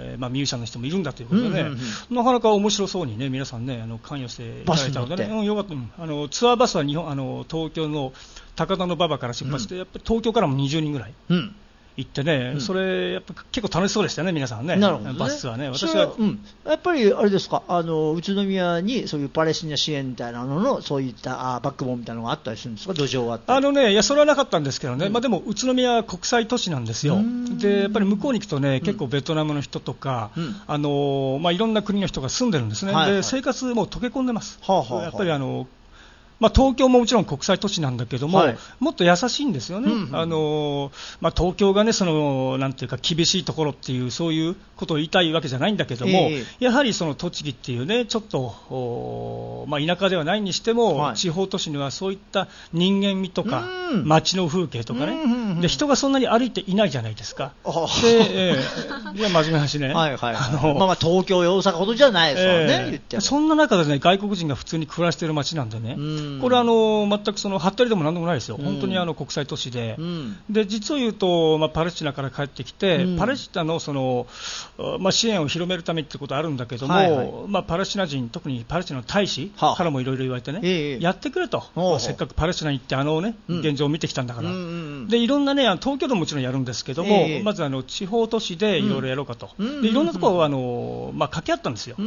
うんまあ、ミュージシャンの人もいるんだということで、ねうんうんうん、なかなか面白そうに、ね、皆さん、ね、あの関与していただいたので、ねうん、よかった、うん、あのツアーバスは日本あの東京の高田馬場から出発して、うん、やっぱり東京からもにじゅうにんぐらい。うん行ってね、うん、それやっぱ結構楽しそうでしたね、皆さんね。 なるほどね。 バスはね、私は、 うん、やっぱりあれですか、あの宇都宮にそういうパレスチナ支援みたいなののそういったあバックボーンみたいなのがあったりするんですか、土壌があったり。 あのね、いやそれはなかったんですけどね、うんまあ、でも宇都宮は国際都市なんですよ。でやっぱり向こうに行くとね、結構ベトナムの人とか、うんあのまあ、いろんな国の人が住んでるんですね。はいはい、で生活も溶け込んでます。はあはあはあ、やっぱりあのまあ、東京ももちろん国際都市なんだけども、はい、もっと優しいんですよね、うんうんあのまあ、東京が、ね、そのなんていうか厳しいところっていうそういうことを言いたいわけじゃないんだけども、えー、やはりその栃木っていう、ね、ちょっと、まあ、田舎ではないにしても、はい、地方都市にはそういった人間味とか、うん、街の風景とかね、うんうんうん、で人がそんなに歩いていないじゃないですか。で、えー、いや真面目な話ね、はいはいはい、あのまあ、まあ東京や大阪ほどじゃないですよね、えー、言ってもそんな中で、ね、外国人が普通に暮らしている街なんでね、うんこれはあの全くそのはったりでもなんでもないですよ、うん、本当にあの国際都市で、うん、で実を言うと、まあ、パレスチナから帰ってきて、うん、パレスチナの、その、まあ、支援を広めるためってことはあるんだけども、はいはいまあ、パレスチナ人、特にパレスチナの大使からもいろいろ言われてね、ええ、やってくれと、まあ、せっかくパレスチナに行ってあの、ねうん、現状を見てきたんだから、うんうんうん、でいろんな、ね、東京でももちろんやるんですけども、え、まずあの地方都市でいろいろやろうかと、うん、でいろんなところをあの、まあ、掛け合ったんですよ、うん、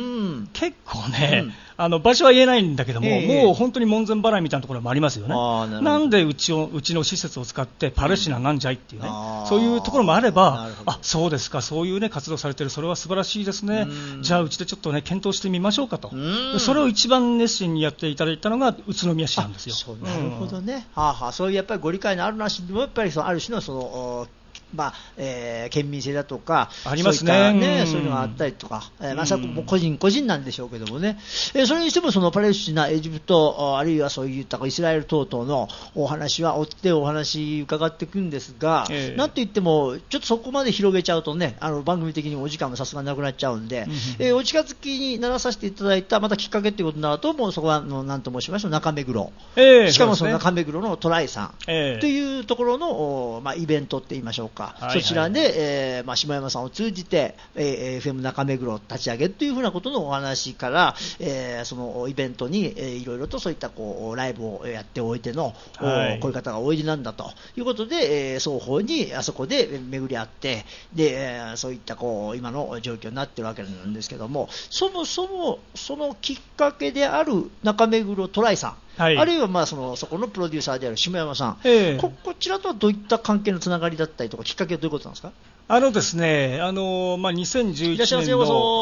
結構ね、うんあの場所は言えないんだけども、えー、もう本当に門前払いみたいなところもありますよね。な, なんでうちをうちの施設を使ってパレスチナなんじゃいっていうね、うん、そういうところもあれば、あそうですか、そういう、ね、活動されている、それは素晴らしいですね、うん、じゃあうちでちょっと、ね、検討してみましょうかと、うん、それを一番熱心にやっていただいたのが宇都宮市なんですよ。 そうなるほどね、うんはあはあ、そういうやっぱりご理解のあるなしでもやっぱりそのある種のそのまあえー、県民性だとかありますね、 そういったね、うん、そういうのがあったりとか、えーまあ、それも個人個人なんでしょうけどもね、えー、それにしてもそのパレスチナ、エジプトあるいはそういったイスラエル等々のお話は追ってお話伺っていくんですが、えー、なんといってもちょっとそこまで広げちゃうとね、あの番組的にもお時間もさすがなくなっちゃうんで、うんえー、お近づきにならさせていただいたまたきっかけということになると、もうそこはの何と申しましょう、中目黒、えー、しかもその中目黒のトライさん、えー、というところの、まあ、イベントって言いましょうか、はいはい、そちらでえーまあ、下山さんを通じて、えー、エフエム 中目黒を立ち上げというふうなことのお話から、えー、そのイベントに、えー、いろいろとそういったこうライブをやっておいての、はい、こういう方がおいでなんだということで、えー、双方にあそこで巡り合ってで、えー、そういったこう今の状況になっているわけなんですけども、そもそもそのきっかけである中目黒トライさん、はい、あるいはまあ そのそこのプロデューサーである下山さん、えー、こ, こちらとはどういった関係のつながりだったりとかきっかけはどういうことなんですか。 あのですね、あのまあ、にせんじゅういちねんの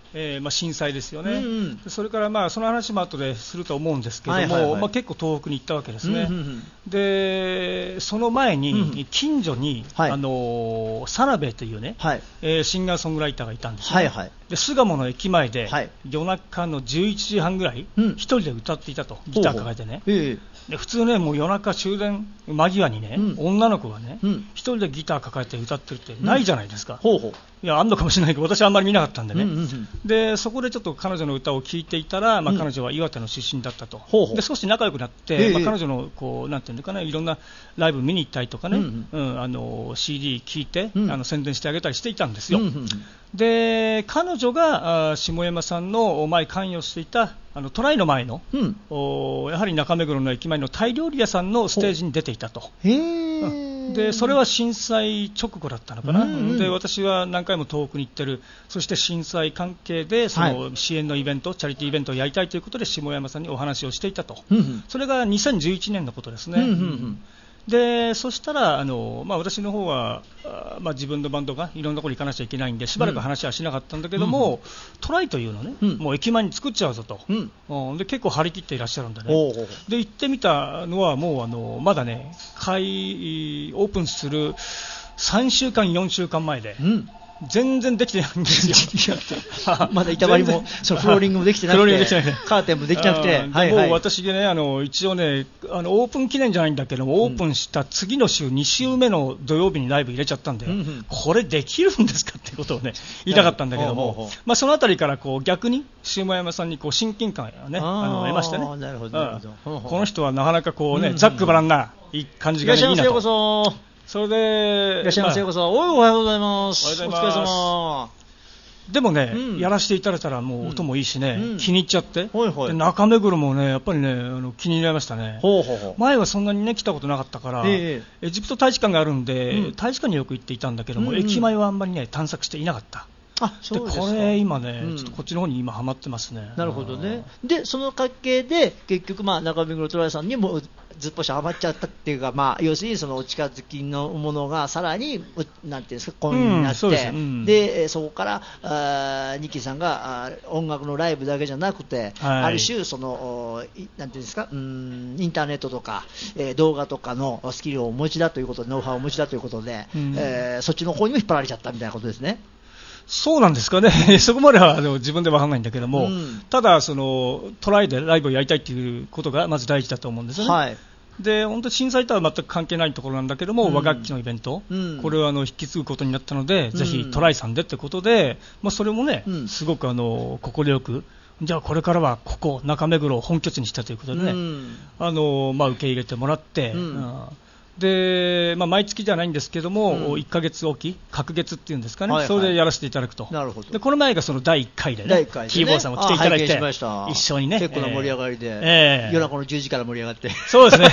えーまあ、震災ですよね、 うんうん、 それからまあその話も後ですると思うんですけども、はいはいはい、まあ、結構東北に行ったわけですね、うんうんうん、でその前に近所に、うん、あのサナベというね、はい、えー、シンガーソングライターがいたんですね、はいはい、で巣鴨の駅前で、はい、夜中のじゅういちじはんぐらい、うん、一人で歌っていたと、ギター抱えてね、ほうほう、えーで普通ね、もう夜中終電間際にね、うん、女の子がね、うん、一人でギター抱えて歌ってるってないじゃないですか、うん、ほうほう、いやあんのかもしれないけど私はあんまり見なかったんでね、うんうんうん、でそこでちょっと彼女の歌を聴いていたら、まあ、彼女は岩手の出身だったと、ほうほう、で少し仲良くなって、えーまあ、彼女のこうなんていうのかな、いろんなライブ見に行ったりとかね、うんうんうん、あの シーディー 聴いて、うん、あの宣伝してあげたりしていたんですよ、うんうんうん、で彼女があ下山さんの前関与していたあのトライの前の、うん、おやはり中目黒の駅前のタイ料理屋さんのステージに出ていたと。へー、うん、でそれは震災直後だったのかな、うんうん、で私は何回も東北に行ってる、そして震災関係でその支援のイベント、はい、チャリティーイベントをやりたいということで下山さんにお話をしていたと、うんうん、それがにせんじゅういちねんのことですね、うんうんうん、でそしたらあの、まあ、私の方はあ、まあ、自分のバンドがいろんなところに行かなきゃいけないんでしばらく話はしなかったんだけども、うん、トライというのね、うん、もう駅前に作っちゃうぞと、うん、で結構張り切っていらっしゃるんでね、おうおう、で行ってみたのはもうあのまだね開オープンするさんしゅうかんよんしゅうかんまえで、うん、全然できてないんですよまだ板張りもそのフローリングもできてなくて、ね、カーテンもできなくて、 はいはい、もう私ね、あの一応ねあのオープン記念じゃないんだけども、オープンした次の週に週目の土曜日にライブ入れちゃったんで、うんうん、これできるんですかってことをね言いたかったんだけども、ほうほう、まあ、そのあたりからこう逆に下山さんにこう親近感を、ね、あの得ましてね、なるほどなるほど、うん、この人はなかなかこう、ね、うんうん、ざっくばらんないい感じが、ね、いいなと。それでいらっしゃいませ、ようこそ、おい、おはようございます、お疲れ様。 でもね、うん、やらせていただいたらもう音もいいしね、うん、気に入っちゃって、うん、で中目黒もねやっぱりねあの気に入られましたね。ほうほうほう、前はそんなにね来たことなかったから、ええ、エジプト大使館があるんで、うん、大使館によく行っていたんだけども、うんうん、駅前はあんまりね探索していなかった。あ、そうですか。でこれ今ね、うん、ちょっとこっちの方に今ハマってますね。 なるほどね。でその関係で結局まあ中目黒トライさんにもずっぽしハマっちゃったっていうか、まあ要するにそのお近づきのものがさらになんていうんですか、コンになって、うん、で、うん、でそこからあニッキーさんがあ音楽のライブだけじゃなくて、はい、ある種そのなんていうんですか、うんインターネットとか、えー、動画とかのスキルをお持ちだということで、ノウハウをお持ちだということで、うん、えー、そっちの方にも引っ張られちゃったみたいなことですね。 そうなんですかねそこまではでも自分では分からないんだけども、うん、ただそのトライでライブをやりたいということがまず第一だと思うんですよね、はい、で本当に震災とは全く関係ないところなんだけども、うん、和楽器のイベント、うん、これをあの引き継ぐことになったので、うん、ぜひトライさんでってことで、まあ、それもね、うん、すごくあの快く、じゃあこれからはここ中目黒を本拠地にしたということでね、うん、あのまあ、受け入れてもらって、うんうんでまあ、毎月じゃないんですけども、うん、いっかげつおき、隔月っていうんですかね、はいはい、それでやらせていただくと。なるほど。でこの前がそのだいいっかいでね、だいいっかいでね、キーボーさんも来ていただいて、一緒にね、 結構な盛り上がりで、えー、夜中のじゅうじから盛り上がって、 そうですね、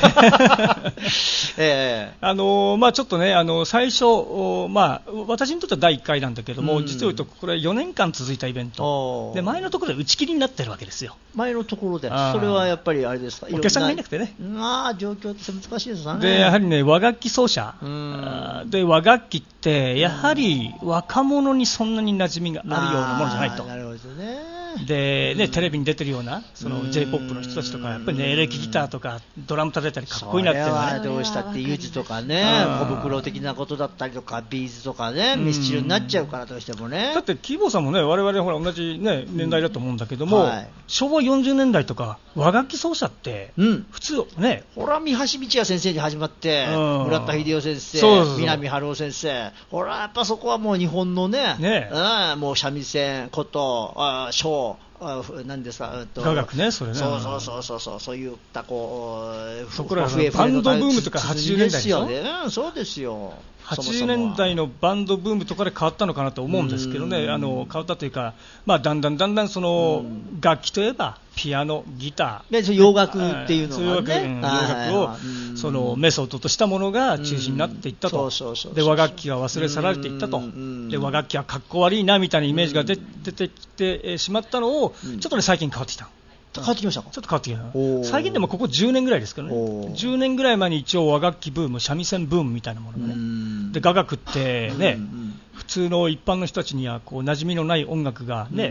えーあのまあ、ちょっとね、あの最初、まあ、私にとってはだいいっかいなんだけども、うん、実を言うと、これはよねんかん続いたイベント、で前のところで打ち切りになってるわけですよ。 前のところで、それはやっぱりあれですか、 お客さんがいなくてね、 まあ、状況って難しいですよね。 でやはりね、和楽器奏者で和楽器ってやはり若者にそんなに馴染みがあるようなものじゃないと。なるほどね。でね、テレビに出てるようなその J-ポップ の人たちとかやっぱりね、エレキギターとかドラム叩いたりかっこいいなっていうのはね。 どうしたってユズとかね、小袋的なことだったりとかビーズとかね、ミスチルになっちゃうからどうしてもね。 だってキーボーさんもね、我々ほら同じね年代だと思うんだけども、はい、昭和よんじゅうねんだいとか和楽器奏者って普通ね、 ほら三橋道也先生に始まって、村田秀夫先生、そうそうそう、南春夫先生、ほらやっぱそこはもう日本のね、ね、うん、もう三味線ことあ小あなんですか、 雅楽ね、それね、 そうそうそうそうそう、そういったこう、 そこらのバンドブームとかはちじゅうねんだいでしょ、 ね、そうですよ。 はちじゅうねんだいのバンドブームとかで変わったのかなと思うんですけどね、あの変わったというか、まあ、だんだんだんだんその楽器といえばピアノ、ギター、洋楽っていうのがね、 うん、洋楽をそのメソッドとしたものが中心になっていったと、で和楽器が忘れ去られていったと、で和楽器はかっこ悪いなみたいなイメージが出てきてしまったのを、ちょっとね最近変わってきた。 変わってきましたか。 ちょっと変わってきた。最近でもここじゅうねんぐらいですからね。じゅうねんぐらい前に一応和楽器ブーム、三味線ブームみたいなものがね。で雅楽ってね、普通の一般の人たちにはこう馴染みのない音楽がね、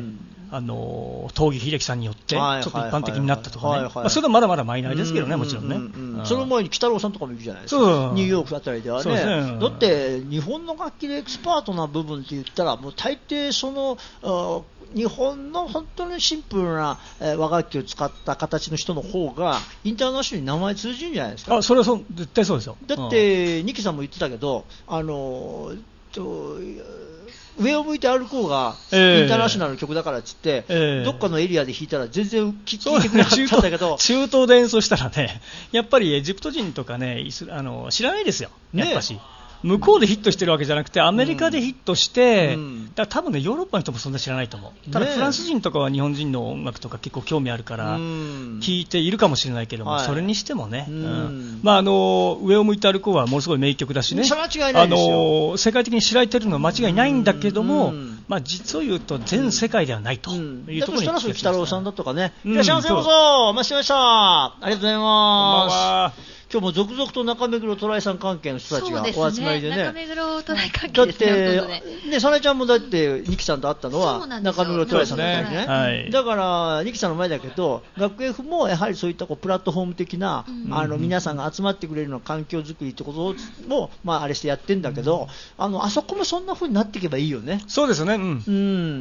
あの東儀秀樹さんによってちょっと一般的になったとかね、それはまだまだマイナーですけどね、もちろんね、うんうん、その前に北郎さんとかもいるじゃないですか、ニューヨークあたりでは ね, ねだって日本の楽器でエキスパートな部分って言ったらもう大抵その日本の本当にシンプルな、えー、和楽器を使った形の人の方がインターナショナルに名前通じるんじゃないですか。 あ、それはそ絶対そうですよ。 だってニキさんも言ってたけど、あのと上を向いて歩こうがインターナショナルの曲だからっつって、えー、どっかのエリアで弾いたら全然聴いてくれなかったんだけど、 中東で演奏したらね、やっぱりエジプト人とかね、イスあの知らないですよ、やっぱし。ね、向こうでヒットしてるわけじゃなくてアメリカでヒットして、うん、だから多分ねヨーロッパの人もそんな知らないと思う。ただフランス人とかは日本人の音楽とか結構興味あるから聞いているかもしれないけども、うん、それにしてもね、うんうん、まあ、あの上を向いて歩こうはものすごい名曲だしね、 それは違いないですよ。 あの世界的に知られているのは間違いないんだけども、うん、まあ、実を言うと全世界ではないというところに、 だとしたら北郎さんだとかね、うん、いらっしゃいませ、どうぞお待ちしてました。ありがとうございます。今日も続々と中目黒トライさん関係の人たちがお集まりでね。 中目黒トライ関係ですね。 だってね、サナちゃんもだってニキさんと会ったのは中目黒トライさんだったんですね。はい、だからニキさんの前だけど、学 F もやはりそういったこうプラットフォーム的な、うん、あの皆さんが集まってくれるような環境づくりってこともまああれしてやってんだけど、うん、あのあそこもそんな風になっていけばいいよね。 そうですね。うん。 うん、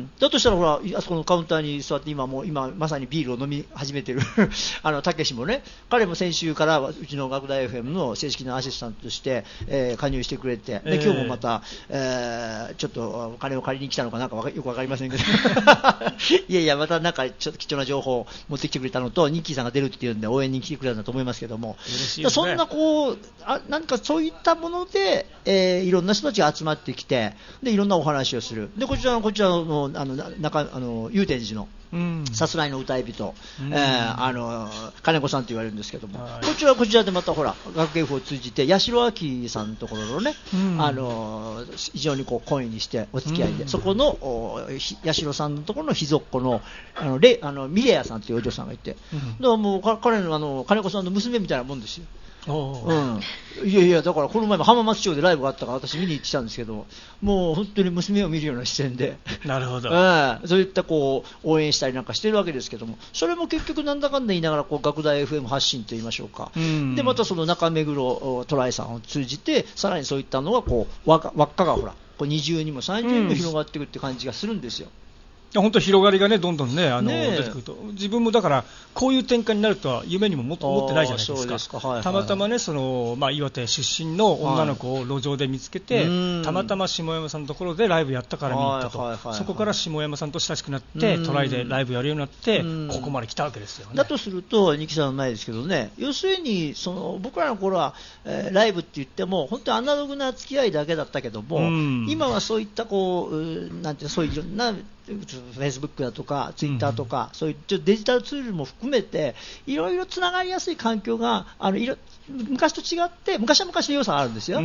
だとしたらほらあそこのカウンターに座って今もう今まさにビールを飲み始めてるあのたけしもね、彼も先週からうちの学大 エフエム の正式なアシスタントとして、えー、加入してくれて、で今日もまた、えー、ちょっとお金を借りに来たのかなんかわかよく分かりませんけどいやいやまたなんかちょっと貴重な情報を持ってきてくれたのとニッキーさんが出るっていうんで応援に来てくれたんだと思いますけども、嬉しいですね。そんなこうあなんかそういったもので、えー、いろんな人たちが集まってきてでいろんなお話をする。でこちらのこちらのあの中あの祐天寺のさすらいの歌い人、うん、えー、あの金子さんと言われるんですけども、はい、こちらはこちらでまたほら学芸部を通じて八代亜紀さんのところのね、うん、あの非常にこう懇意にしてお付き合いで、うん、そこの八代さんのところの秘蔵っ子のあのレあのミレアさんというお嬢さんがいて、うん、だからもう彼のあの金子さんの娘みたいなもんですよ。うん、いやいやだからこの前も浜松町でライブがあったから私見に行ってきたんですけど、もう本当に娘を見るような視線でなるほど、 えー、そういったこう応援したりなんかしてるわけですけども、それも結局なんだかんだ言いながらこう学大 エフエム 発信と言いましょうか、うん、でまたその中目黒トライさんを通じてさらにそういったのがこう輪っかがほらこう二重にも三重にも広がっていくって感じがするんですよ。 本当広がりがねどんどんねあの出てくると、自分もだからこういう展開になるとは夢にももっと思ってないじゃないですか。 ですか、はいはい、 たまたまねその、まあ、岩手出身の女の子を路上で見つけて、はい、たまたま下山さんのところでライブやったから見に行ったと、はいはいはいはい、そこから下山さんと親しくなってトライでライブやるようになってここまで来たわけですよね。 だとすると二木さんはないですけどね、要するにその僕らの頃は、えー、ライブって言っても本当にアナログな付き合いだけだったけども、今はそういったこうなんてそういういろんなフェイスブックだとかツイッターとか、うん、そういうデジタルツールも含めていろいろつながりやすい環境があのいろ昔と違って昔は昔の良さがあるんですよ、うん、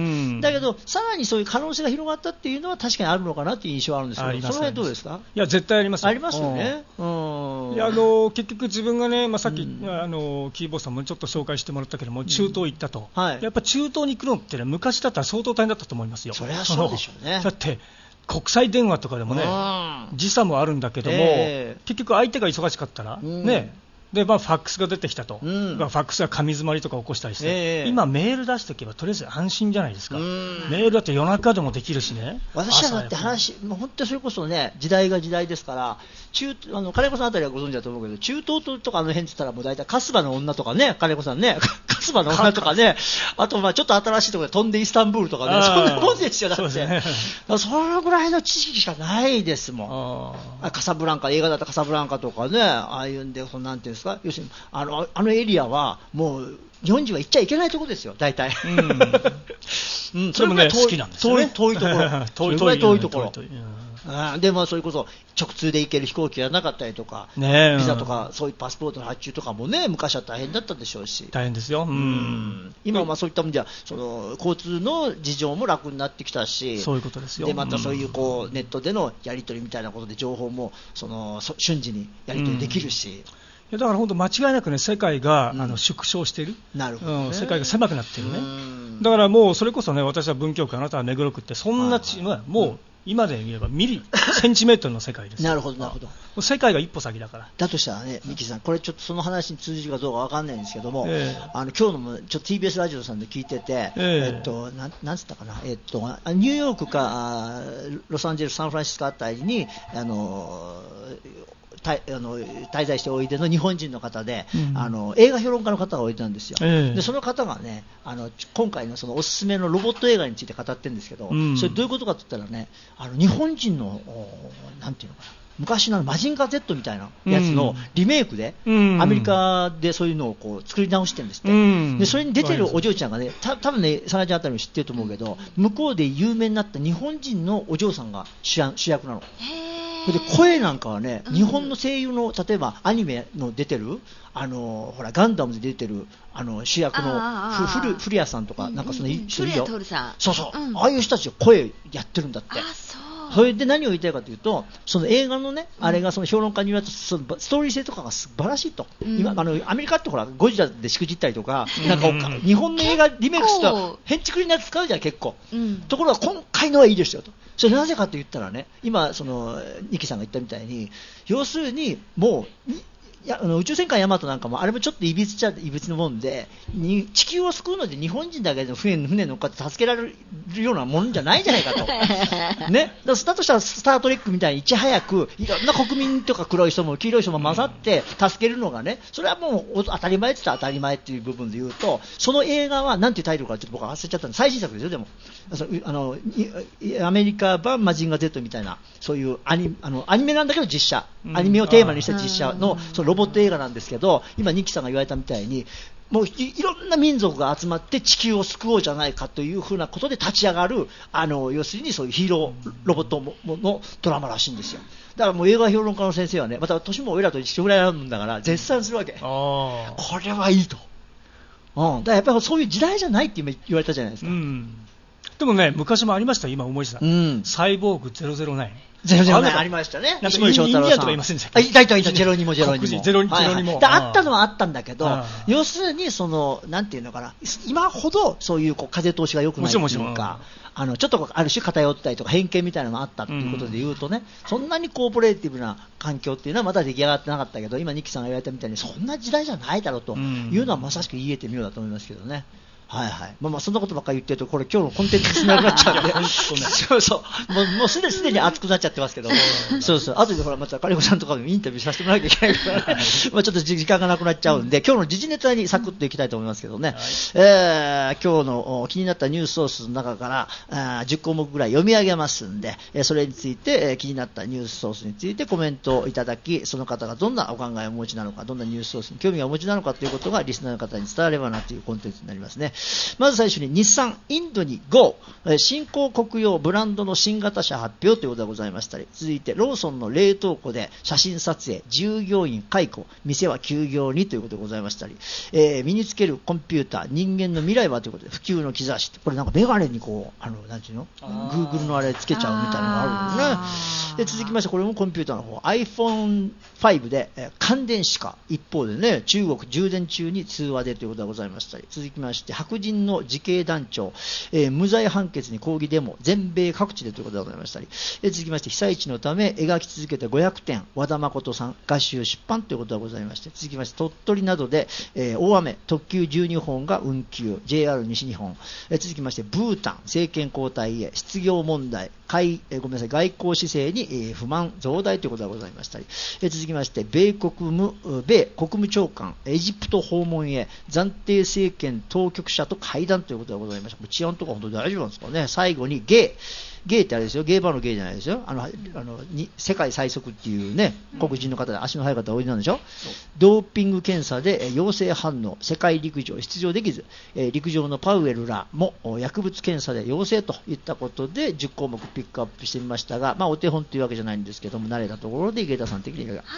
だけどさらにそういう可能性が広がったっていうのは確かにあるのかなという印象はあるんですけど、その辺どうですか。 いや絶対ありますよ。 ありますよね。 うん、いやあの結局自分がね、まあ、さっき、うん、あのキーボーさんもちょっと紹介してもらったけども中東行ったと、うんはい、やっぱ中東に行くのって、ね、昔だったら相当大変だったと思いますよ。 それはそうでしょうね。 だって国際電話とかでもね時差もあるんだけども、えー、結局相手が忙しかったら、うん、ねでまあ、ファックスが出てきたと、うん、ファックスが紙詰まりとか起こしたりして、えー、今メール出しておけばとりあえず安心じゃないですか、うん、メールだって夜中でもできるしね。 私はだって話もう本当にそれこそね時代が時代ですから、中あの金子さんあたりはご存知だと思うけど中東とかあの辺って言ったらもう大体カスバの女とかね金子さんねカスバの女とかねあとまあちょっと新しいところで飛んでイスタンブールとかねそんなもんですよ。だってそ、ね、そのぐらいの知識しかないですもん。あカサブランカ映画だったカサブランカとかねああいうんでそのなんていうんですか要するにあの、あのエリアはもう日本人は行っちゃいけないところですよ大体、うんうん、それもね好きなんですよね。 遠いところ遠い遠い遠いところ、あでもそれこそ直通で行ける飛行機がなかったりとか、ね、ビザとかそういうパスポートの発注とかもね昔は大変だったでしょうし。 大変ですよ、うんうん、 今はまあそういった意味ではその交通の事情も楽になってきたし、 そういうことですよ。 でまたそういうこうネットでのやり取りみたいなことで情報もその瞬時にやり取りできるし、 いいやだから本当間違いなくね世界が、うん、あの縮小している、 なるほどね、 うん、世界が狭くなっているね。だからもうそれこそね私は文京区あなたは目黒区ってそんなち、はいはい、もう今で言えばミリセンチメートルの世界ですなるほどなるほど。 世界が一歩先だから。 だとしたらね三木さんこれちょっとその話に通じるかどうかわかんないんですけども、えー、あの今日のもちょっと ティービーエス ラジオさんで聞いてて、えー、えっとなんなんつったかなえっとニューヨークかロサンゼルスサンフランシスコあたりにあのあの滞在しておいでの日本人の方で、うん、あの映画評論家の方がおいでなんですよ、えー、でその方がねあの今回のそのおすすめのロボット映画について語ってるんですけど、うん、それどういうことかと言ったらねあの日本人のなんていうのかな昔のマジンガー Z みたいなやつのリメイクで、うん、アメリカでそういうのをこう作り直してるんですって、うん、でそれに出てるお嬢ちゃんがねた多分ねサナちゃんあたりも知ってると思うけど向こうで有名になった日本人のお嬢さんが主役なの。で声なんかはね、日本の声優の例えばアニメの出てるあのほらガンダムで出てるあの主役の古谷さんとかなんかその人いるよ、古谷さんそうそう、うん、ああいう人たちが声やってるんだって。 あそうそれで何を言いたいかというとその映画のねあれがその評論家に言われるとそのストーリー性とかが素晴らしいと、うん、今あのアメリカってほらゴジラでしくじったりとか、うん、なんか日本の映画リメイクするとへんちくりなやつ使うじゃん結構、うん、ところが今回のはいいですよと。それなぜかと言ったらね今そのニキさんが言ったみたいに要するにもういやあの宇宙戦艦ヤマトなんかもあれもちょっといびつちゃいびつのもんでに地球を救うので日本人だけで船に乗っかって助けられるようなもんじゃないじゃないかとね、だとしたらスタートレックみたいにいち早くいろんな国民とか黒い人も黄色い人も混ざって助けるのがねそれはもう当たり前って言ったら当たり前っていう部分で言うとその映画はなんていうタイトルかちょっと僕は忘れちゃったんで最新作ですよ。でもあのアメリカ版マジンガー Z みたいなそういうアニ、あのアニメなんだけど実写アニメをテーマにした実写のそのロボット映画なんですけど今ニキさんが言われたみたいにもう い, いろんな民族が集まって地球を救おうじゃないかというふうなことで立ち上がるあの要するにそういうヒーローロボットのドラマらしいんですよ。だからもう映画評論家の先生はねまた年も俺らと一緒ぐらいなんだから絶賛するわけ。あこれはいいと、うん、だからやっぱりそういう時代じゃないって今言われたじゃないですか、うん、 でもね昔もありました今思い出した、うん、サイボーグゼロゼロナインゼロゼロナインありましたね。 なんかインディアンとかいませんでしたっけ。 いたいたいたジェロニモジェロニモゼロニモ、はいはい、 あったのはあったんだけど要するにそのなんていうのかな今ほどそういう、こう風通しが良くないというかあのちょっとある種偏ったりとか偏見みたいなのがあったということで言うとね、うん、そんなにコーポレーティブな環境っていうのはまだ出来上がってなかったけど今ニキさんが言われたみたいにそんな時代じゃないだろうというのはまさしく言えてみようだと思いますけどね。はいはい、まあ、まあそんなことばっかり言ってるとこれ今日のコンテンツになくなっちゃうんでそうそうもうもうすでにすでに熱くなっちゃってますけどそうそう後でほらまたカリコさんとかでもインタビューさせてもらわなきゃいけないから、ね、まあちょっと時間がなくなっちゃうんで今日の時事ネタにサクッといきたいと思いますけどね、はいえー、今日の気になったニュースソースの中からあじゅっこうもくぐらい読み上げますんでそれについて気になったニュースソースについてコメントをいただきその方がどんなお考えをお持ちなのかどんなニュースソースに興味がお持ちなのかということがリスナーの方に伝わればなというコンテンツになりますね。まず最初に日産インドに ゴー 新興国用ブランドの新型車発表ということでございましたり続いてローソンの冷凍庫で写真撮影従業員解雇店は休業にということでございましたり、えー、身につけるコンピューター人間の未来はということで普及の兆しこれなんかメガネにこうあのなんていうの Google のあれつけちゃうみたいなのがあるんですね。で続きましてこれもコンピューターの方 アイフォンファイブ で、えー、感電死か一方でね中国充電中に通話でということでございましたり続きまして白人の自警団長、えー、無罪判決に抗議デモ全米各地でということでございましたり、えー、続きまして被災地のため描き続けてごひゃくてん和田誠さん画集出版ということでございまして続きまして鳥取などで、えー、大雨特急じゅうにほんが運休 ジェイアール 西日本、えー、続きましてブータン政権交代へ失業問題海、えー、ごめんなさい外交姿勢に、えー、不満増大ということでございましたり、えー、続きまして米国務米国務長官エジプト訪問へ暫定政権当局者と会談ということでございました。治安とか本当に大丈夫なんですかね。最後にゲイゲイってあれですよゲイバーのゲイじゃないですよあのあのに世界最速っていうね黒人の方で足の速い方がおいでなんでしょ、うん、ドーピング検査で陽性反応世界陸上出場できず、えー、陸上のパウエルらも薬物検査で陽性といったことでじゅっこうもくピックアップしてみましたが、まあ、お手本というわけじゃないんですけども慣れたところで池田さん的にいかが。 はい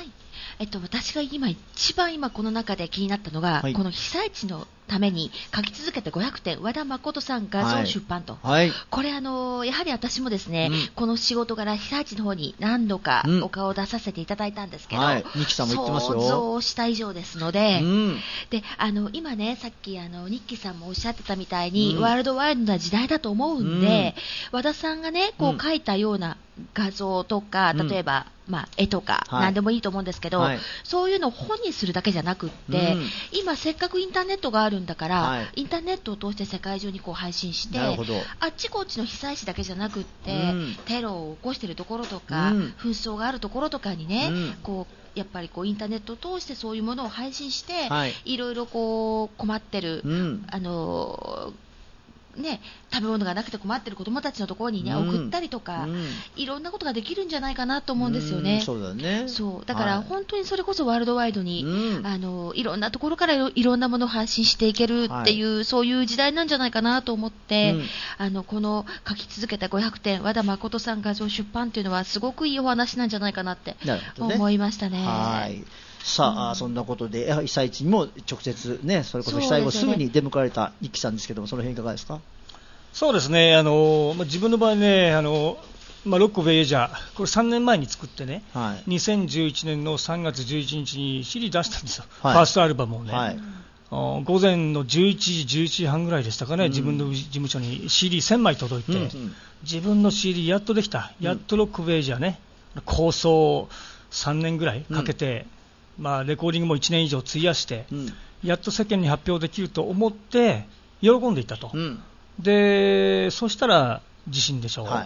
えっと、私が今一番今この中で気になったのが、はい、この被災地のために書き続けてごひゃくてん、和田誠さん画像出版と、はいはい、これあのやはり私もですね、うん、この仕事から被災地の方に何度かお顔を出させていただいたんですけど、うんはい、 ニッキさんも言ってますよ。 想像した以上ですので、うん、であの今ねさっきあのニッキさんもおっしゃってたみたいに、うん、ワールドワイドな時代だと思うんで、うん、和田さんがねこう描いたような画像とか、例えば、うんまあ、絵とか、はい、何でもいいと思うんですけど、はい、そういうのを本にするだけじゃなくって、うん、今せっかくインターネットがあるんだから、はい、インターネットを通して世界中にこう配信して、あっちこっちの被災地だけじゃなくって、うん、テロを起こしているところとか、うん、紛争があるところとかにね、うん、こうやっぱりこうインターネットを通してそういうものを配信して、はい、いろいろこう困ってる、うん、あのね、食べ物がなくて困ってる子どもたちのところに、ねうん、送ったりとか、うん、いろんなことができるんじゃないかなと思うんですよね。 うん、そうだね。 そうだから本当にそれこそワールドワイドに、うん、あのいろんなところからい ろ, いろんなものを発信していけるっていう、はい、そういう時代なんじゃないかなと思って、うん、あのこの書き続けたごひゃくてん和田誠さん画像出版っていうのはすごくいいお話なんじゃないかなって思いましたね。 はいさあ、うん、そんなことで被災地にも直接ね、それこそ被災後すぐに出迎えられたニッキさんですけども、その辺いかがですか？ そうですね、あのまあ、自分の場合ね、あのまあ、ロック・ウェイジャー、これさんねんまえに作ってね、はい、にせんじゅういちねんのさんがつじゅういちにちに シーディー 出したんですよ、はい、ファーストアルバムをね、はい、午前のじゅういちじ、じゅういちじはんぐらいでしたかね、うん、自分の事務所に シーディーせんまい届いて、うんうん、自分の シーディー やっとできた、やっとロック・ウェイジャーね、構想さんねんぐらいかけて、うんまあ、レコーディングもいちねん以上費やして、うん、やっと世間に発表できると思って喜んでいたと。うんでそしたら地震でしょう、はい、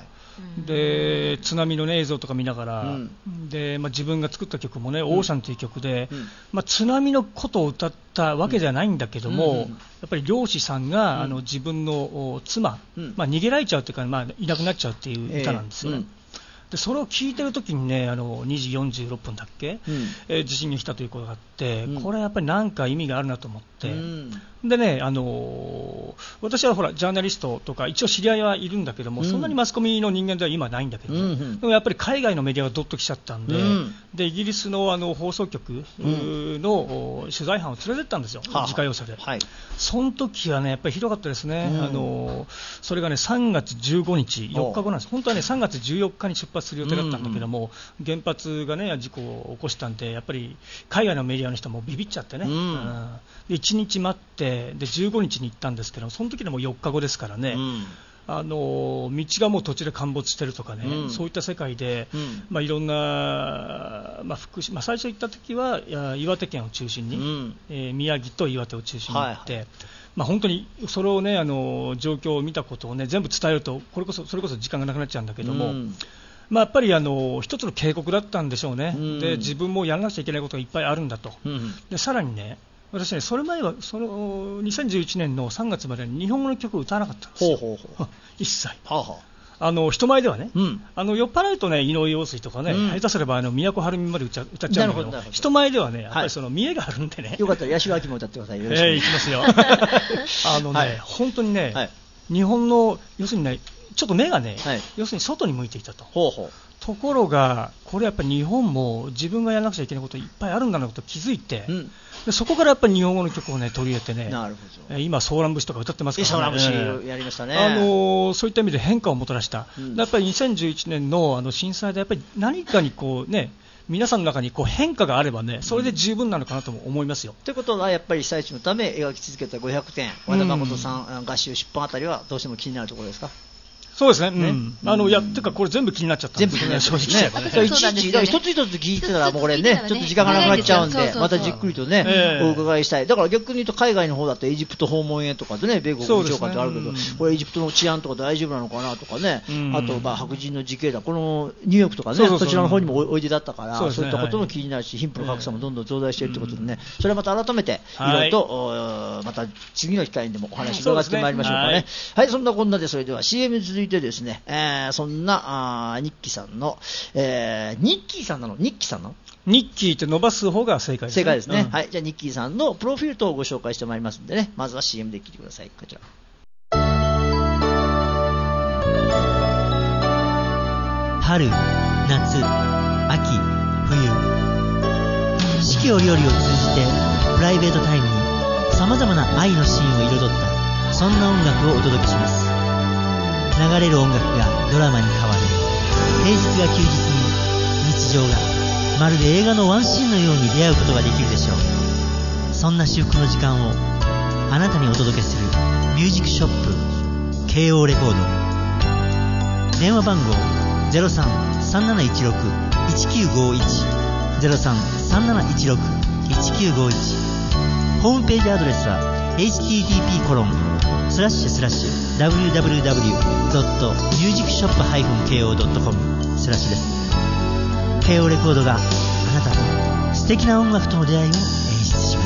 で津波の、ね、映像とか見ながら、うんでまあ、自分が作った曲も、ねうん、オーシャンという曲で、うんまあ、津波のことを歌ったわけじゃないんだけども、うんうん、やっぱり漁師さんが、うん、あの自分の妻、うんまあ、逃げられちゃうというか、まあ、いなくなっちゃうっていう歌なんですよね。えーうんでそれを聞いてるときにねあのにじよんじゅうろっぷんだっけ、うんえー、地震が来たということがあって、うん、これはやっぱり何か意味があるなと思って、うん、でね、あのー、私はほらジャーナリストとか一応知り合いはいるんだけども、うん、そんなにマスコミの人間では今ないんだけど、うんうん、でもやっぱり海外のメディアがどっと来ちゃったんで、うん、でイギリスの、あの放送局の、うん、取材班を連れてったんですよ、はあ、自家用車で、はい、その時はねやっぱりひどかったですね、うんあのー、それがねさんがつじゅうごにちよっかごなんです。本当はねさんがつじゅうよっかに出発する予定だったんだけども、うん、原発がね事故を起こしたんでやっぱり海外のメディアの人もビビっちゃってね、うんうん、でいちにち待ってでじゅうごにちに行ったんですけどその時でもよっかごですからね、うん、あの道がもう途中で陥没してるとかね、うん、そういった世界で、うんまあ、いろんな、まあ福島まあ、最初行った時は岩手県を中心に、うんえー、宮城と岩手を中心に行って、はいまあ、本当にそれをねあの状況を見たことをね全部伝えるとこれこそそれこそ時間がなくなっちゃうんだけども、うんまあ、やっぱりあの一つの警告だったんでしょうね、うん、で自分もやらなくちゃいけないことがいっぱいあるんだと、うん、でさらにね私ねそれ前はそのにせんじゅういちねんのさんがつまでに日本語の曲を歌わなかったんですよ、ほうほうほう一切、はあはあ、あの人前ではね、うん、あの酔っ払うとね井上陽水とかね、うん、下手すればあの都はるみまで歌っちゃうんだけど人前ではねやっぱりその見栄があるんでね、はい、 よかったら八代亜紀も歌ってくださいよろしく、 えー、いきますよあのね、はい、本当にね、はい、日本の要するにねちょっと目がね、はい、要するに外に向いていたと。ほうほうところがこれやっぱり日本も自分がやらなくちゃいけないこといっぱいあるんだなことを気づいて、うん、でそこからやっぱり日本語の曲を、ね、取り入れてねなるほど今ソーラン節とか歌ってますからね、 ソーラン節やりましたね、 あのー、そういった意味で変化をもたらした、うん、やっぱりにせんじゅういちねん の, あの震災でやっぱり何かにこうね皆さんの中にこう変化があればねそれで十分なのかなとも思いますよ。 と、うん、いうことはやっぱり被災地のため描き続けたごひゃくてん和田誠さん、うん、画集出版あたりはどうしても気になるところですか？ そうですね、ねうん、あのやってかこれ全部気になっちゃったんですよね、正直言えばね。 いちいち一つ一つ聞いてたらもうこれねちょっと時間がなくなっちゃうんでまたじっくりとね、えー、お伺いしたい。だから逆に言うと海外の方だってエジプト訪問へとかでね米国部長官ってあるけど、ねうん、これエジプトの治安とか大丈夫なのかなとかね、うん、あとまあ白人の自警団このニューヨークとかねそうそうそうそちらの方にもおいでだったからそう、ね、そういったことも気になるし、はい、貧富の格差もどんどん増大しているということでね、それはまた改めていろいろと、はい、また次の機会にでもお話伺ってまいりましょうかね、はい、はい、そんなこんなでそれでは シーエム 続いてですね、えーえー、そんなあニッキさんの、えー、ニッキーさんなのニッキさんなのニッキーって伸ばす方が正解ですね。 正解ですね、うん、はい、じゃあニッキーさんのプロフィール等をご紹介してまいりますのでねまずは シーエム で聞いてください。こちら春夏秋冬四季折々を通じてプライベートタイムにさまざまな愛のシーンを彩ったそんな音楽をお届けします。流れる音楽がドラマに変わる。平日が休日に日常がまるで映画のワンシーンのように出会うことができるでしょう。そんな至福の時間をあなたにお届けするミュージックショップ ケーオー レコード。電話番号 ゼロさん さんなないちろく いちきゅうごいち ゼロさん さんなないちろく いちきゅうごいち。ホームページアドレスは エイチティーティーピーコロンスラッシュスラッシュダブリューダブリューダブリュードットミュージックショップハイフンケーオードットコムスラッシュです。 ケーオー レコードがあなたと素敵な音楽との出会いを演出します。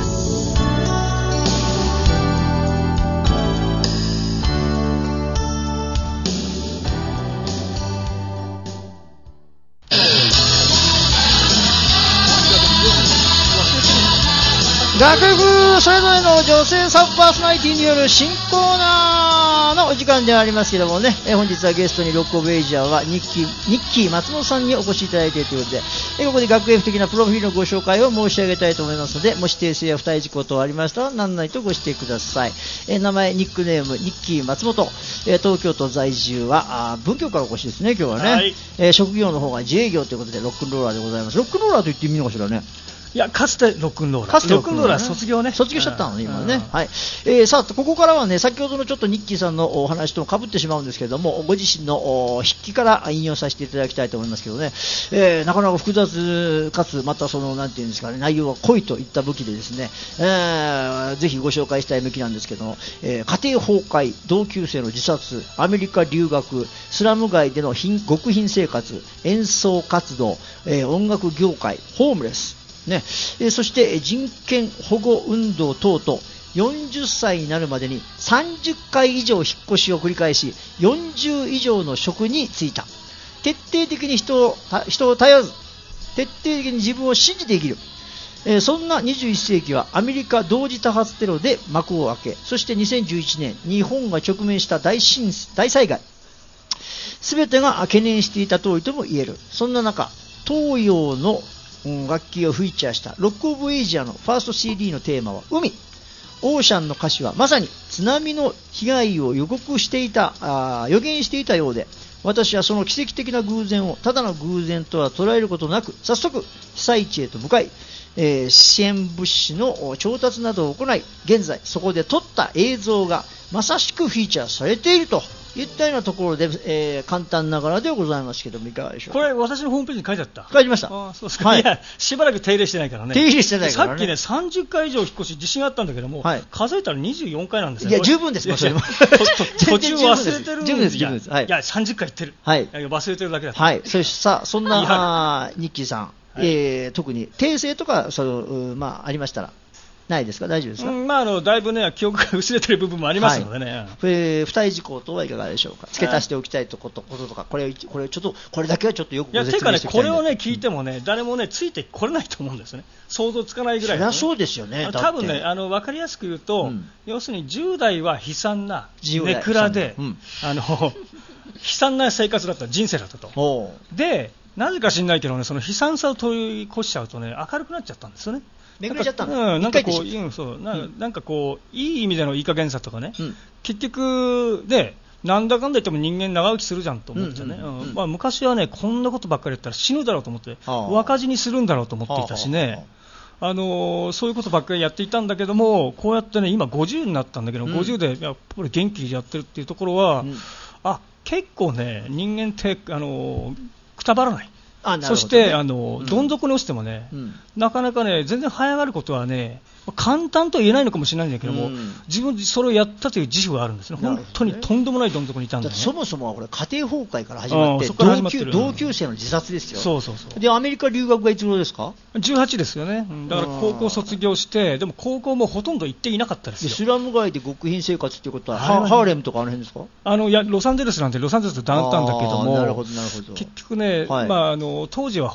楽譜それぞれの女性サブパーソナリティによる新コーナーのお時間でありますけどもね、え本日はゲストにロックオブエイジャーはニッキー、ニッキー松本さんにお越しいただいているということで、えここで学園的なプロフィールのご紹介を申し上げたいと思いますので、もし訂正や不定事項等ありましたら何々とご指定ください。え名前、ニックネーム、ニッキー松本、え東京都在住はあ文京からお越しですね、今日はね、はい。え職業の方が自営業ということでロックンローラーでございます。ロックンローラーと言っていいのかしらね。 いや、かつてロックンローラー。 かつてロックンローラー、 卒業ね。 卒業しちゃったのね、今ね。はい。えー、さあ、ここからはね、先ほどのちょっとニッキーさんのお話と被ってしまうんですけれども、ご自身の筆記から引用させていただきたいと思いますけどね、えー、なかなか複雑かつ、またその、なんていうんですかね、内容が濃いといった武器でですね、えー、ぜひご紹介したい武器なんですけども、えー、家庭崩壊、同級生の自殺、アメリカ留学、スラム街での貧極貧生活、演奏活動、えー、音楽業界、ホームレス、ねえー、そして人権保護運動等々、よんじゅっさいになるまでにさんじゅっかい以上引っ越しを繰り返し、よんじゅう以上の職に就いた。徹底的に人を、人を頼らず、徹底的に自分を信じて生きる。えー、そんなにじゅういっせいきはアメリカ同時多発テロで幕を開け、そしてにせんじゅういちねん、日本が直面した大震大災害。すべてが懸念していた通りとも言える。そんな中、東洋の楽器をフィーチャーしたロックオブエイジアのファースト シーディー のテーマは海。オーシャンの歌詞はまさに津波の被害を予告していた、あ予言していたようで、私はその奇跡的な偶然をただの偶然とは捉えることなく、早速被災地へと向かい、えー、支援物資の調達などを行い、現在そこで撮った映像がまさしくフィーチャーされているといったようなところで、えー、簡単ながらではございますけども、いかがでしょうか。 これ私のホームページに書いてあった。 書いてました。 あ、そうですか。 はい、 いや、しばらく手入れしてないからね。 手入れしてないからね。 さっきね、さんじゅっかい以上引っ越し自信あったんだけども、はい、数えたらにじゅうよんかいなんですよ。 いや、十分です。それも途中忘れてるんです。 十分です、十分です。はい、 いや、さんじゅっかい言ってる。 はい。 いや、忘れてるだけだった。 はい。そしてさ、そんなニッキーさん、はい、えー、特に訂正とかその、まあ、ありましたらないですか、大丈夫ですか。 うん、まあ、あのだいぶね、記憶が薄れてる部分もありますのでね、はい、 えー、付帯事項等はいかがでしょうか。付け足しておきたいとこと、こととか、これ、これちょっと、これだけはちょっとよくご説明しておきたいんで。いや、ていうかね、これをね、聞いてもね、誰もね、ついてこれないと思うんですね。想像つかないぐらい、ね。そりゃそうですよね。多分ね、あの分かりやすく言うと、うん、要するにじゅう代は悲惨なネクラで、うん、あの悲惨な生活だった、人生だったと。で、なぜか知んないけどね、その悲惨さを通り越しちゃうとね、明るくなっちゃったんですよね。 めぐれちゃったの。うん、なんかこう、うん、そうな、うん、なんかこう、いい意味でのいい加減さとかね、うん、結局で、なんだかんだ言っても人間長生きするじゃんと思ってね、うんうんうん、まあ、昔はね、こんなことばっかり言ったら死ぬだろうと思って、若死にするんだろうと思っていたしね、あのー、そういうことばっかりやっていたんだけども、こうやってね、今ごじゅうになったんだけど、うん、ごじゅうでやっぱり元気にやってるっていうところは、うん、あ、結構ね、人間って、あのー、くたばらない。ね、そしてあの、うん、どん底に落ちてもね、うん、なかなかね、全然這い上がることはね、簡単とは言えないのかもしれないんだけども、うん、自分でそれをやったという自負があるんですね。本当にとんでもないどん底にいたんだ、ね、 だってそもそもはこれ家庭崩壊から始まって、そこから始まってる、同級、同級生の自殺ですよ。 そうそうそう。 でアメリカ留学がいつ頃ですか。 じゅうはちですよね。だから高校卒業して、でも高校もほとんど行っていなかったですよ。 スラム街で極貧生活っていうことは、ハーレムとかあの辺ですか。 あのいやロサンゼルスなんてロサンゼルスダウンタウンだけども、 なるほどなるほど。 結局ね、はい、まあ、あの当時はほら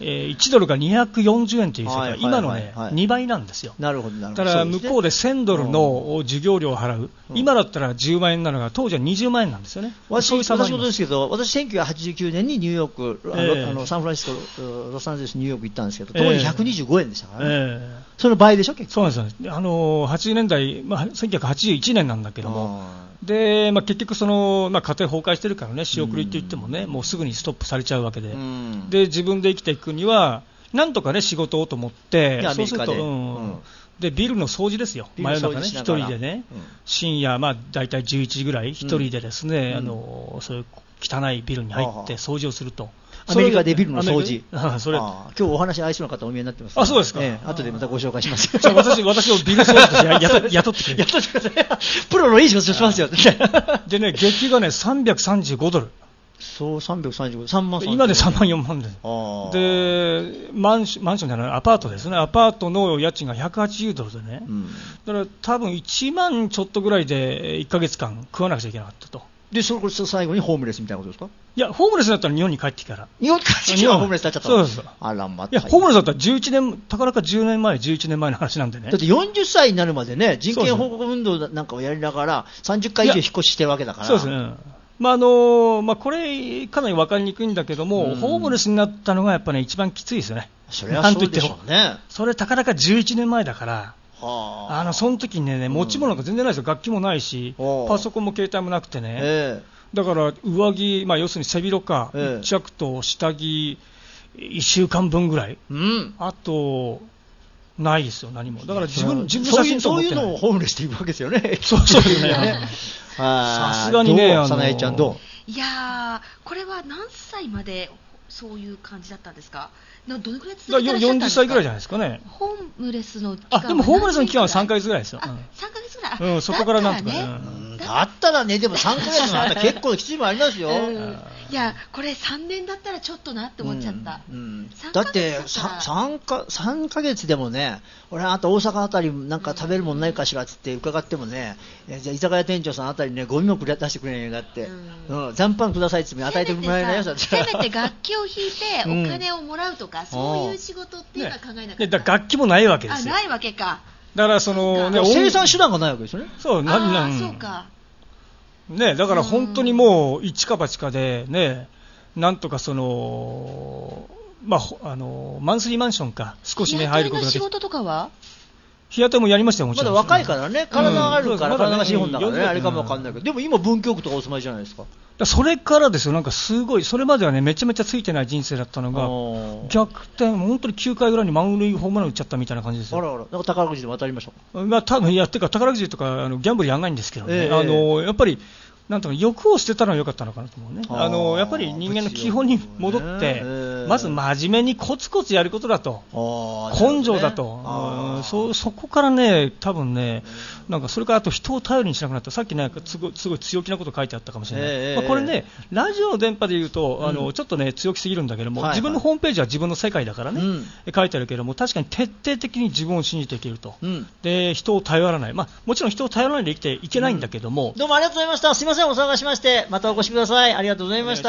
えー、いちドルがにひゃくよんじゅうえんという世界、はいはいはいはい、今の、ね、にばいなんですよ。 なるほどなるほど。 だから向こうでせんドルの授業料を払う、うん、今だったらじゅうまんえんなのが当時はにじゅうまんえんなんですよね。 私もそうですけど、私せんきゅうひゃくはちじゅうきゅうねんにニューヨーク、えー、あのサンフランシスコ、ロサンゼルス、ニューヨーク行ったんですけど、当時ひゃくにじゅうごえんでしたからね、えー、その倍でしょ。結構そうなんですよ。あのはちじゅうねんだい、まあ、せんきゅうひゃくはちじゅういちねんなんだけども、でまあ、結局その、まあ、家庭崩壊してるからね、仕送りって言ってもね、うん、もうすぐにストップされちゃうわけで、うん、で自分で生きていくにはなんとかね仕事をと思って、そうすると、うんうん、でビルの掃除ですよ、真夜中ね、一人でね、うん、深夜、まあ、だいたいじゅういちじぐらい、一人でですね、うん、あのそういう汚いビルに入って掃除をすると。 アメリカでビルの掃除、 ああそれあ今日お話相性の方お見えになってます、ね、 あそうですか、 ええ、後でまたご紹介します。 じゃあ私私をビル掃除として雇雇ってくれ雇ってください。プロのいい仕事しますよ。 でね、月がねさんびゃくさんじゅうごドル。 そうさんびゃくさんじゅうご、さんまん今でさんまんよんまんです。でマンションマンションじゃないアパートですね。アパートの家賃がひゃくはちじゅうドルでね、うん、だから多分いちまんちょっとぐらいでいっかげつかん食わなくちゃいけなかったと。 でそれ最後にホームレスみたいなことですか。 いやホームレスだったら日本に帰ってきたら日本に帰ってきたらホームレスになっちゃった。 そうです。 あらまた。 いやホームレスだったらじゅういちねんたかだかじゅうねんまえじゅういちねんまえの話なんでね。 だってよんじゅっさいになるまでね人権保護運動なんかをやりながらさんじゅっかい以上引っ越ししてるわけだから。 そうですね。まああのまあ、これかなり分かりにくいんだけども、うん、ホームレスになったのがやっぱり、ね、一番きついですよね。 それはそうでしょうね。 それたかだかじゅういちねんまえだから、はあ、あのその時に ね, ね持ち物が全然ないですよ。楽器もないし、うん、パソコンも携帯もなくてね、えー、だから上着、まあ、要するに背広か、えー、いっ着と下着いっしゅうかんぶんぐらい、うん、あとないですよ何も。だから自分自分の写真と思ってない。 そういうのをホームレスって言うわけですよね。 そうそうですね。さすがにね、 さなえちゃんどう。いやーこれは何歳までそういう感じだったんですか。どのくらい続いてらっしゃったんですか。よんじゅっさいぐらいじゃないですかね。 ホームレスの期間はあでもホームレスの期間はさんかげつぐらいですよ。 あ、うん、さんかげつぐらい。 うん、そこからなんとかね。だったらね、でもさんかげつのあったら結構きついもありますよ。うん、 いやこれさんねんだったらちょっとなって思っちゃった。 うんうん、だってさんかげつでもね、俺あと大阪あたりなんか食べるもんないかしらってって伺ってもね、うん、じゃあ居酒屋店長さんあたりねゴミも出してくれないよだって、うんうん、残飯くださいって与えてもらえないやつだって。 せめて楽器を弾いてお金をもらうとか、うん、そういう仕事っていうのは考えなかった。 ね、だ楽器もないわけですよ。 あないわけか。 だからその、ね、 生産手段がないわけですよね。 そうなあなそうか。 ね、だから本当にもう一か八かでね、なんとかその、まあ、あのマンスリーマンションか少しね入ることができる。 日雇いの仕事とかは日雇いもやりましたよもちろん。 まだ若いからね、体があるから、うん、体が資本だからね、うん、あれかもわかんないけど、でも今文京区とかお住まいじゃないですか。 だそれからですよ、なんかすごいそれまではねめちゃめちゃついてない人生だったのが逆転、本当にきゅうかい裏に満塁ホームラン打っちゃったみたいな感じですよ。 あらあら、なんか宝くじでも当たりました。 まあ多分いやってか宝くじとかあのギャンブルやんないんですけどね、えー、あのやっぱりなんとか欲を捨てたのは良かったのかなと思うね。あのやっぱり人間の基本に戻って、まず真面目にコツコツやることだと、根性だと、ね、そ, そこからね、多分ね、なんかそれからあと人を頼りにしなくなった。さっきね、すごい、すごい強気なこと書いてあったかもしれない。まあ、これね、ラジオの電波で言うと、あの、うん、ちょっとね、強気すぎるんだけども、はいはい、自分のホームページは自分の世界だからね、うん、書いてあるけども、確かに徹底的に自分を信じていけると。うん、で、人を頼らない。まあ、もちろん人を頼らないで生きていけないんだけども、 うん、どうもありがとうございました。すみません、お騒がせしまして。またお越しください。ありがとうございました。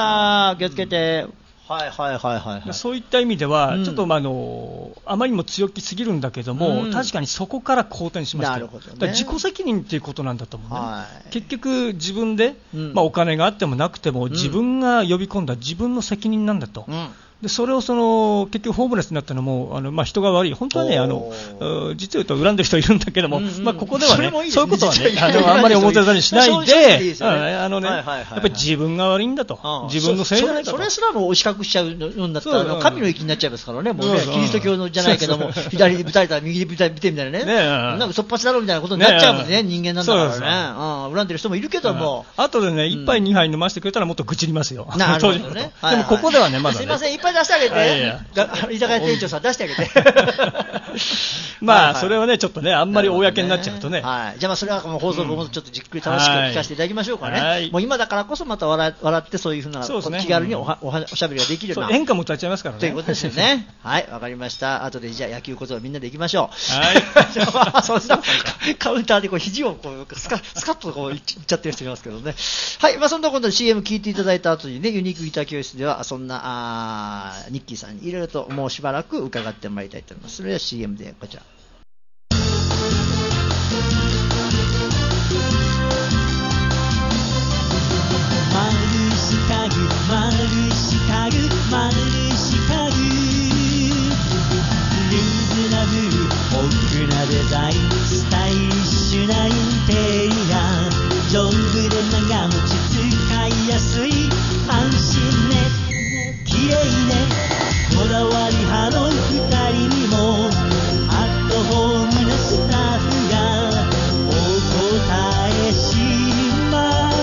気をつけて。はいはいはいはい、はい、 そういった意味では、うん、ちょっと、まあ、あのあまりにも強気すぎるんだけども、うん、確かにそこから好転しました。 なるほどね、 だ自己責任ということなんだと思うね、はい、結局自分で、うんまあ、お金があってもなくても、うん、自分が呼び込んだ自分の責任なんだと、うんでそれをその結局ホームレスになったのもあの、まあ、人が悪い、本当はねあの実を言うと恨んでる人いるんだけども、うんうんまあ、ここではね そ, いいそういうことはねあのあんまり表沙汰にしないで、あのねやっぱり自分が悪いんだと、自分のせいじゃないかと、 それすらも押し隠しちゃうのになったら神の域になっちゃいますからね、もうねキリスト教のじゃないけども左にぶたれたら右にぶたれてみたいなね、ねなんかそっぱちだろみたいなことになっちゃうもんね、人間なんだからね、うん、恨んでる人もいるけども、 あとでね一杯二杯飲ませてくれたらもっと愚痴りますよ。 なるほどね。 でもここではねまだねすいませんいっぱい出してあげて。居酒屋店長さん出してあげてまあ、はいはい、それはねちょっとねあんまり公になっちゃうとね、 はい、じゃあまあそれはもう放送もちょっとじっくり楽しく聞かせていただきましょうかね、はい、もう今だからこそまた笑笑ってそういうふうなう、ね、気軽におはおはおしゃべりができるような演歌も歌っちゃいますからねということですよねはいわかりました。後でじゃあ野球ことをみんなでいきましょう。 はいじゃあ、まあ、そうしたカウンターでこう肘をこうスカスカッととこう言っちゃってる人いますけどね。はい、まあそんなことで シーエム 聞いていただいた後にね、ユニークギター教室ではそんなあニッキーさんにいろいろともうしばらく伺ってまいりたいと思います。それでは シーエム でこちら。 丸い四角、丸い四角、丸い四角、リーズナブル、豊富なデザイン、スタイリッシュなインテリア、丈夫で長持ち、使いやすい、安心ね、綺麗ね、こだわり派の二人にもアットホームなスタッフがお答えします。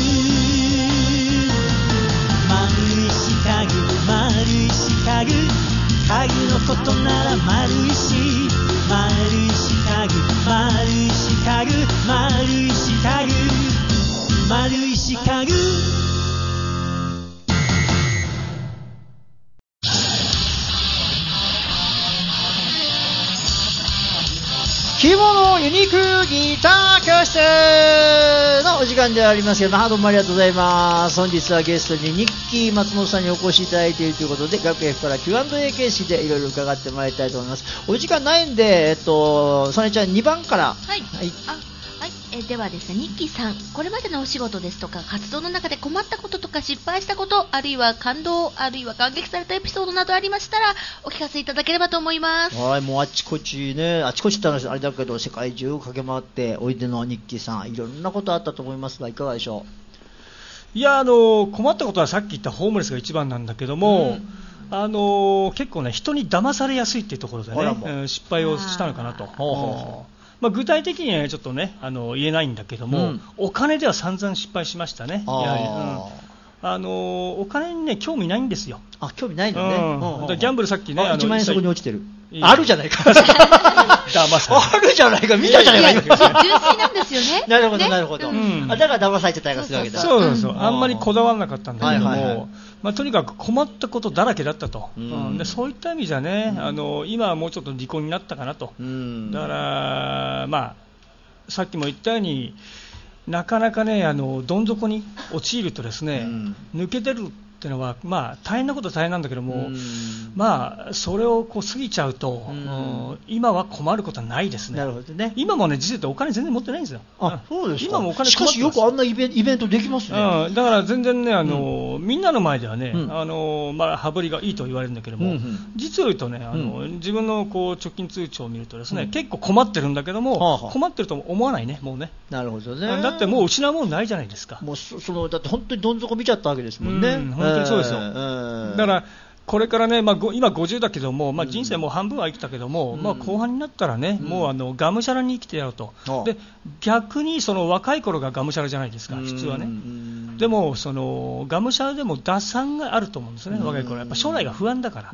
丸い四角、丸い四角、鍵のことなら丸いし、丸い四角、丸い四角、丸い四角、丸い四角。 着物ユニークギター教室のお時間でありますけど、どうもありがとうございます。本日はゲストにニッキー松本さんにお越しいただいているということで、学園から キューアンドエー 形式でいろいろ伺ってまいりたいと思います。お時間ないんで、えっと、ソネちゃんにばんから。 はい。はい、あえではですね、ニッキーさん、これまでのお仕事ですとか活動の中で困ったこととか失敗したこと、あるいは感動、あるいは感激されたエピソードなどありましたらお聞かせいただければと思います。 はい、もうあちこちね、あちこちって話あれだけど、世界中を駆け回っておいでのニッキーさん、いろんなことあったと思いますが、いかがでしょう。いや、あの困ったことはさっき言ったホームレスが一番なんだけども、うん、あの結構ね、人に騙されやすいっていうところでね、うん、失敗をしたのかなと。ほうほうほう、まあ、具体的にはちょっとね、あの言えないんだけども、うん、お金では散々失敗しましたね。やはり、うん、あのお金にね興味ないんですよ。 あ、興味ないのね。 うん、だギャンブルさっきね、 あのいちまんえんそこに落ちてる。あるじゃないか。 騙されあるじゃないか、見たじゃないか。 純粋なんですよね。 なるほど、なるほど。うん、あだから騙されてたりするわけだ。 そうそうそう、あんまりこだわらなかったんだけども、はいはいはい、まあ、とにかく困ったことだらけだったと、うんうん、でそういった意味じゃね、あの今はもうちょっと離婚になったかなと、うん、だからまあさっきも言ったようになかなかね、あのどん底に陥るとですね、うん、抜けてるっていうのは、まあ、大変なことは大変なんだけども、うん、まあ、それをこう過ぎちゃうと、うん、今は困ることはないですね。 なるほどね。 今もね、実はお金全然持ってないんですよ。 あ、そうですか。 今もお金しかしよくあんなイベント、イベントできますね。 うん、だから全然ね、あの、うん、みんなの前ではね、うん、あのまあ、羽振りがいいと言われるんだけども、うんうん、実を言うとね、あの、うん、自分のこう直近通帳を見るとですね、うん、結構困ってるんだけども、はあはあ、困ってると思わないね、もうね。 なるほどね。 だってもう失うものないじゃないですか。 もうそのだって本当にどん底見ちゃったわけですもんね。 うん、本当にそうですよ。えーだからこれからね、まあ、今ごじゅうだけども、まあ、人生もう半分は生きたけども、うんまあ、後半になったらね、うん、もうあのがむしゃらに生きてやろうと、うん、で逆にその若い頃ががむしゃらじゃないですか、普通はね、うん、でもそのがむしゃらでも打算があると思うんですね、うん、若い頃はやっぱ将来が不安だから、うん、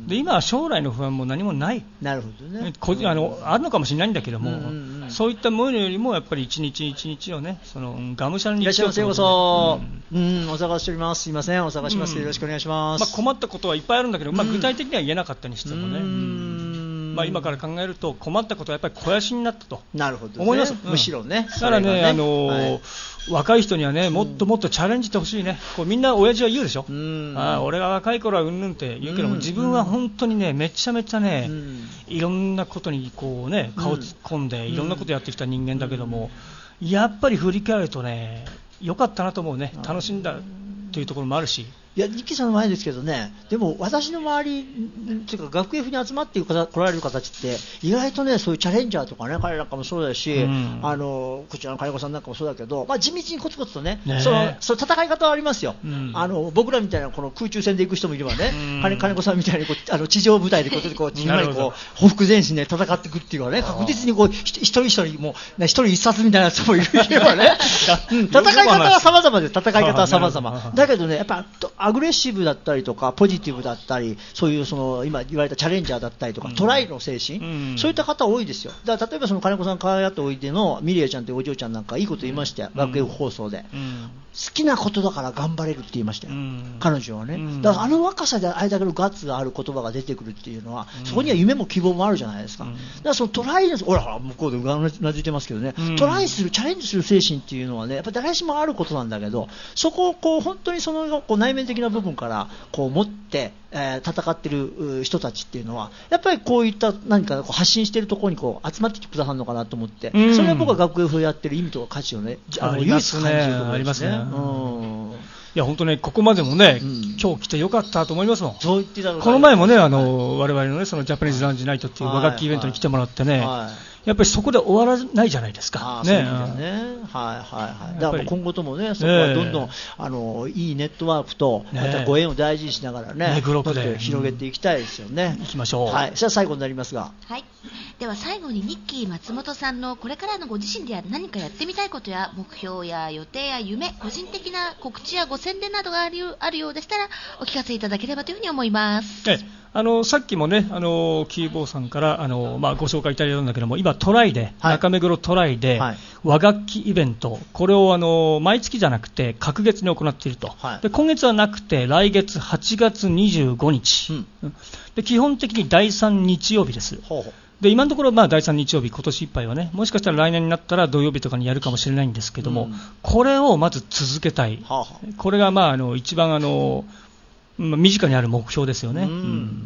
で今は将来の不安も何もない。 なるほどね。 こあのあるのかもしれないんだけども、うんうんうん、そういったものよりもやっぱり一日一日をね、そのがむしゃらに生きていらっしゃいませ。ようこそ、うんうん、お探ししております。すいません、お探します、うん、よろしくお願いします。 まあ、困ったことはいっぱいあるんだけど、まあ、具体的には言えなかったにしてもね、うん、まあ、今から考えると困ったことはやっぱり肥やしになったとなるほど、ね、 思います、 むしろね。 だからね、ねあのーはい、若い人にはねもっともっとチャレンジしてほしいね。こうみんな親父は言うでしょ、うん、あ俺が若い頃はうんぬんって言うけども、うん、自分は本当にねめちゃめちゃね、うん、いろんなことにこうね顔突っ込んで、うん、いろんなことやってきた人間だけども、うん、やっぱり振り返るとね良かったなと思うね。楽しんだというところもあるし、 いや、ニッキーさんの前ですけどね、でも私の周りというか学園に集まって来られる方たちって意外とね、そういうチャレンジャーとかね、彼なんかもそうだし、うん、あのこちらの金子さんなんかもそうだけど、まあ、地道にコツコツとね、ねそのその戦い方はありますよ、うん、あの僕らみたいなこの空中戦で行く人もいればね、うん、金, 金子さんみたいにこうあの地上部隊でこうこうこう報復前進で戦っていくっていうのはね、確実にこう一人一人もう、ね、一人一冊みたいなやつもいればね、うん、戦い方は様々で戦い方は様々だけどね、やっぱアグレッシブだったりとかポジティブだったり、そういうその今言われたチャレンジャーだったりとか、うん、トライの精神、うん、そういった方多いですよ。だから例えばその金子さん可愛がっておいてのミリアちゃんというお嬢ちゃんなんかいいこと言いましたよ、うん、学園放送で、うん、好きなことだから頑張れるって言いましたよ、うん、彼女はね、うん、だからあの若さであれだけのガッツがある言葉が出てくるっていうのは、うん、そこには夢も希望もあるじゃないですか、うん、だからそのトライです、ほら向こうでうなずいてますけどね、うん、トライするチャレンジする精神っていうのはね、やっぱ誰しもあることなんだけど、そこをこう本当にそのこう内面的な部分からこう持って、えー、戦ってる人たちっていうのはやっぱりこういった何かこう発信しているところにこう集まってきてくださるのかなと思って、うん、それは僕は学園風やってる意味とか価値をね、 あの唯一感じるところですね。ありますね。うん、いや本当ね、ここまでもね、うん、今日来てよかったと思いますもん。 そう言ってたのこの前もね、あの、はい、我々のね、そのジャパニーズラウンジナイトっていう和楽器イベントに来てもらってね、はいはい、やっぱりそこで終わらないじゃないですか。 あ、ね、そうなんだよね。はいはいはい。だから今後ともね、そこはどんどん、えー、あのいいネットワークとまたご縁を大事にしながらね、ね、グローブで広げていきたいですよね。 行きましょう。 はい。じゃあ最後になりますが。 はい。では最後にニッキー松本さんのこれからのご自身で何かやってみたいことや目標や予定や夢、個人的な告知やご宣伝などがあるよ、あるようでしたらお聞かせいただければというふうに思います。 ええ、あのさっきもね、あのキーボーさんからあの、まあ、ご紹介いただいたんだけども、今トライで、はい、中目黒トライで、はい、和楽器イベント、これをあの毎月じゃなくて隔月に行っていると、はい、で今月はなくて来月はちがつにじゅうごにち、うん、で基本的にだいさん日曜日です。ほうほう。で今のところまあだいさん日曜日、今年いっぱいはね、もしかしたら来年になったら土曜日とかにやるかもしれないんですけども、うん、これをまず続けたい、はあはあ、これがまああの一番あの、まあ、身近にある目標ですよね。うん、うん、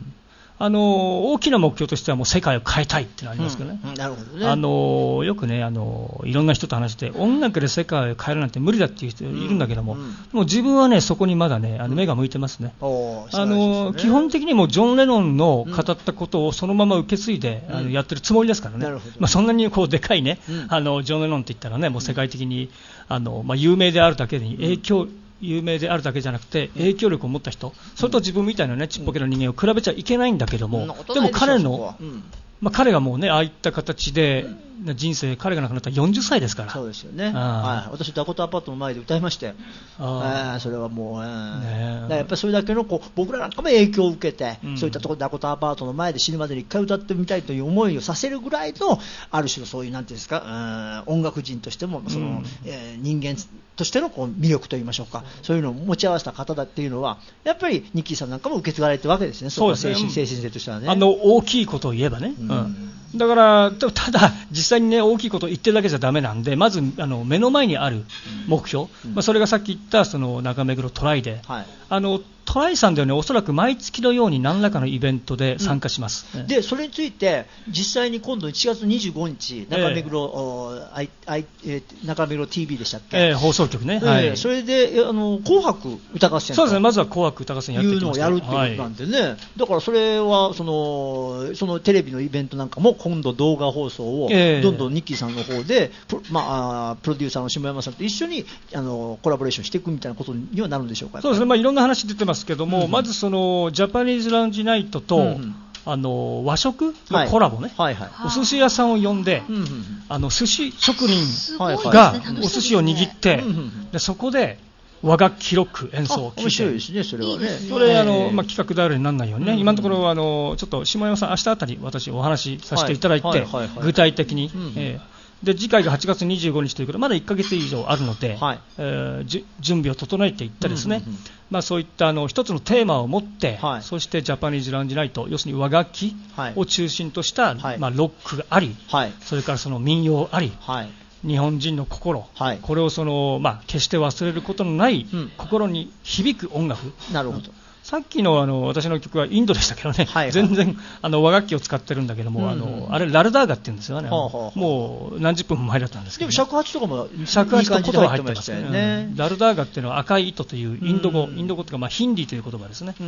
あの大きな目標としてはもう世界を変えたいっていうのがありますけどね、 うんうん、なるほどね。 あのよくね、あのいろんな人と話して音楽で世界を変えるなんて無理だっていう人いるんだけども、うんうん、もう自分はねそこにまだねあの目が向いてますね。うん、あの基本的にもジョン・レノンの語ったことをそのまま受け継いで、うん、あのやってるつもりですからね。まあ、そんなにこうでかいね、うん、あのジョン・レノンって言ったらねもう世界的にあの、まあ、有名であるだけに影響、うん有名であるだけじゃなくて影響力を持った人、それと自分みたいなねちっぽけな人間を比べちゃいけないんだけども、でも彼の、まあ、彼がもうねああいった形で人生、彼が亡くなったらよんじゅっさいですから。 そうですよね。はい、私ダコタアパートの前で歌いましたよ。あ、えー、それはもう、えーね、だからやっぱりそれだけのこう僕らなんかも影響を受けて、うん、そういったところダコタアパートの前で死ぬまでに一回歌ってみたいという思いをさせるぐらいのある種のそういうなんていうんですか、音楽人としてもその、うんえー、人間としてのこう魅力といいましょうか、そういうのを持ち合わせた方だっていうのはやっぱりニッキーさんなんかも受け継がれてるわけですね。そうですね。精神、精神性としてはね。 あの大きいことを言えばね。うんうんだからただ実際に、ね、大きいことを言ってるだけじゃダメなんで、まずあの目の前にある目標、うんまあ、それがさっき言ったその中目黒トライで、はい、あのトライさんではねおそらく毎月のように何らかのイベントで参加します、 うん、でそれについて実際に今度いちがつにじゅうごにち中目黒、えーえー、中目黒 ティービー でしたっけ、 えー、放送局ね、 えーはい、それであの紅白歌合戦そうですね、まずは紅白歌合戦やっていきましたいうのをやるっていうことなんでね、はい、だからそれはそのそのテレビのイベントなんかも今度動画放送をどんどんニッキーさんの方で、プロ、まあ、プロデューサーの下山さんと一緒にあのコラボレーションしていくみたいなことにはなるんでしょうか。 そうですね、まあ、いろんな話出てますけども、うん、まずそのジャパニーズラウンジナイトと、うんうんあの和食のコラボね、はいはいはい、お寿司屋さんを呼んで、うんうん、あの寿司職人がお寿司を握って、ね、でそこで和楽器ロック演奏を聴いて面白いですね、それはね。 それあの、まあ、企画であるにならないようにね、うん、今のところあのちょっと下山さん明日あたり私お話しさせていただいて、はいはいはいはい、具体的に、うんえーで次回がはちがつにじゅうごにちということでまだいっかげつ以上あるので、はいえー、準備を整えていったですね、うんうんうんまあ、そういったあの一つのテーマを持って、はい、そしてジャパニーズラウンジナイト要するに和楽器を中心とした、はいまあ、ロックがあり、はい、それからその民謡あり、はい、日本人の心、はい、これをその、まあ、決して忘れることのない、うん、心に響く音楽。 なるほど。 さっき の, あの私の曲はインドでしたけどね、はいはい、全然あの和楽器を使ってるんだけども、うんうん、あのあれラルダーガって言うんですよね、はあはあ、もう何十分も前だったんですけど、ね、 でも尺八とかも尺八と言葉が入ってますね、うん、ラルダーガっていうのは赤い糸というインド語、うん、インド語というか、まあ、ヒンディーという言葉ですね、うん、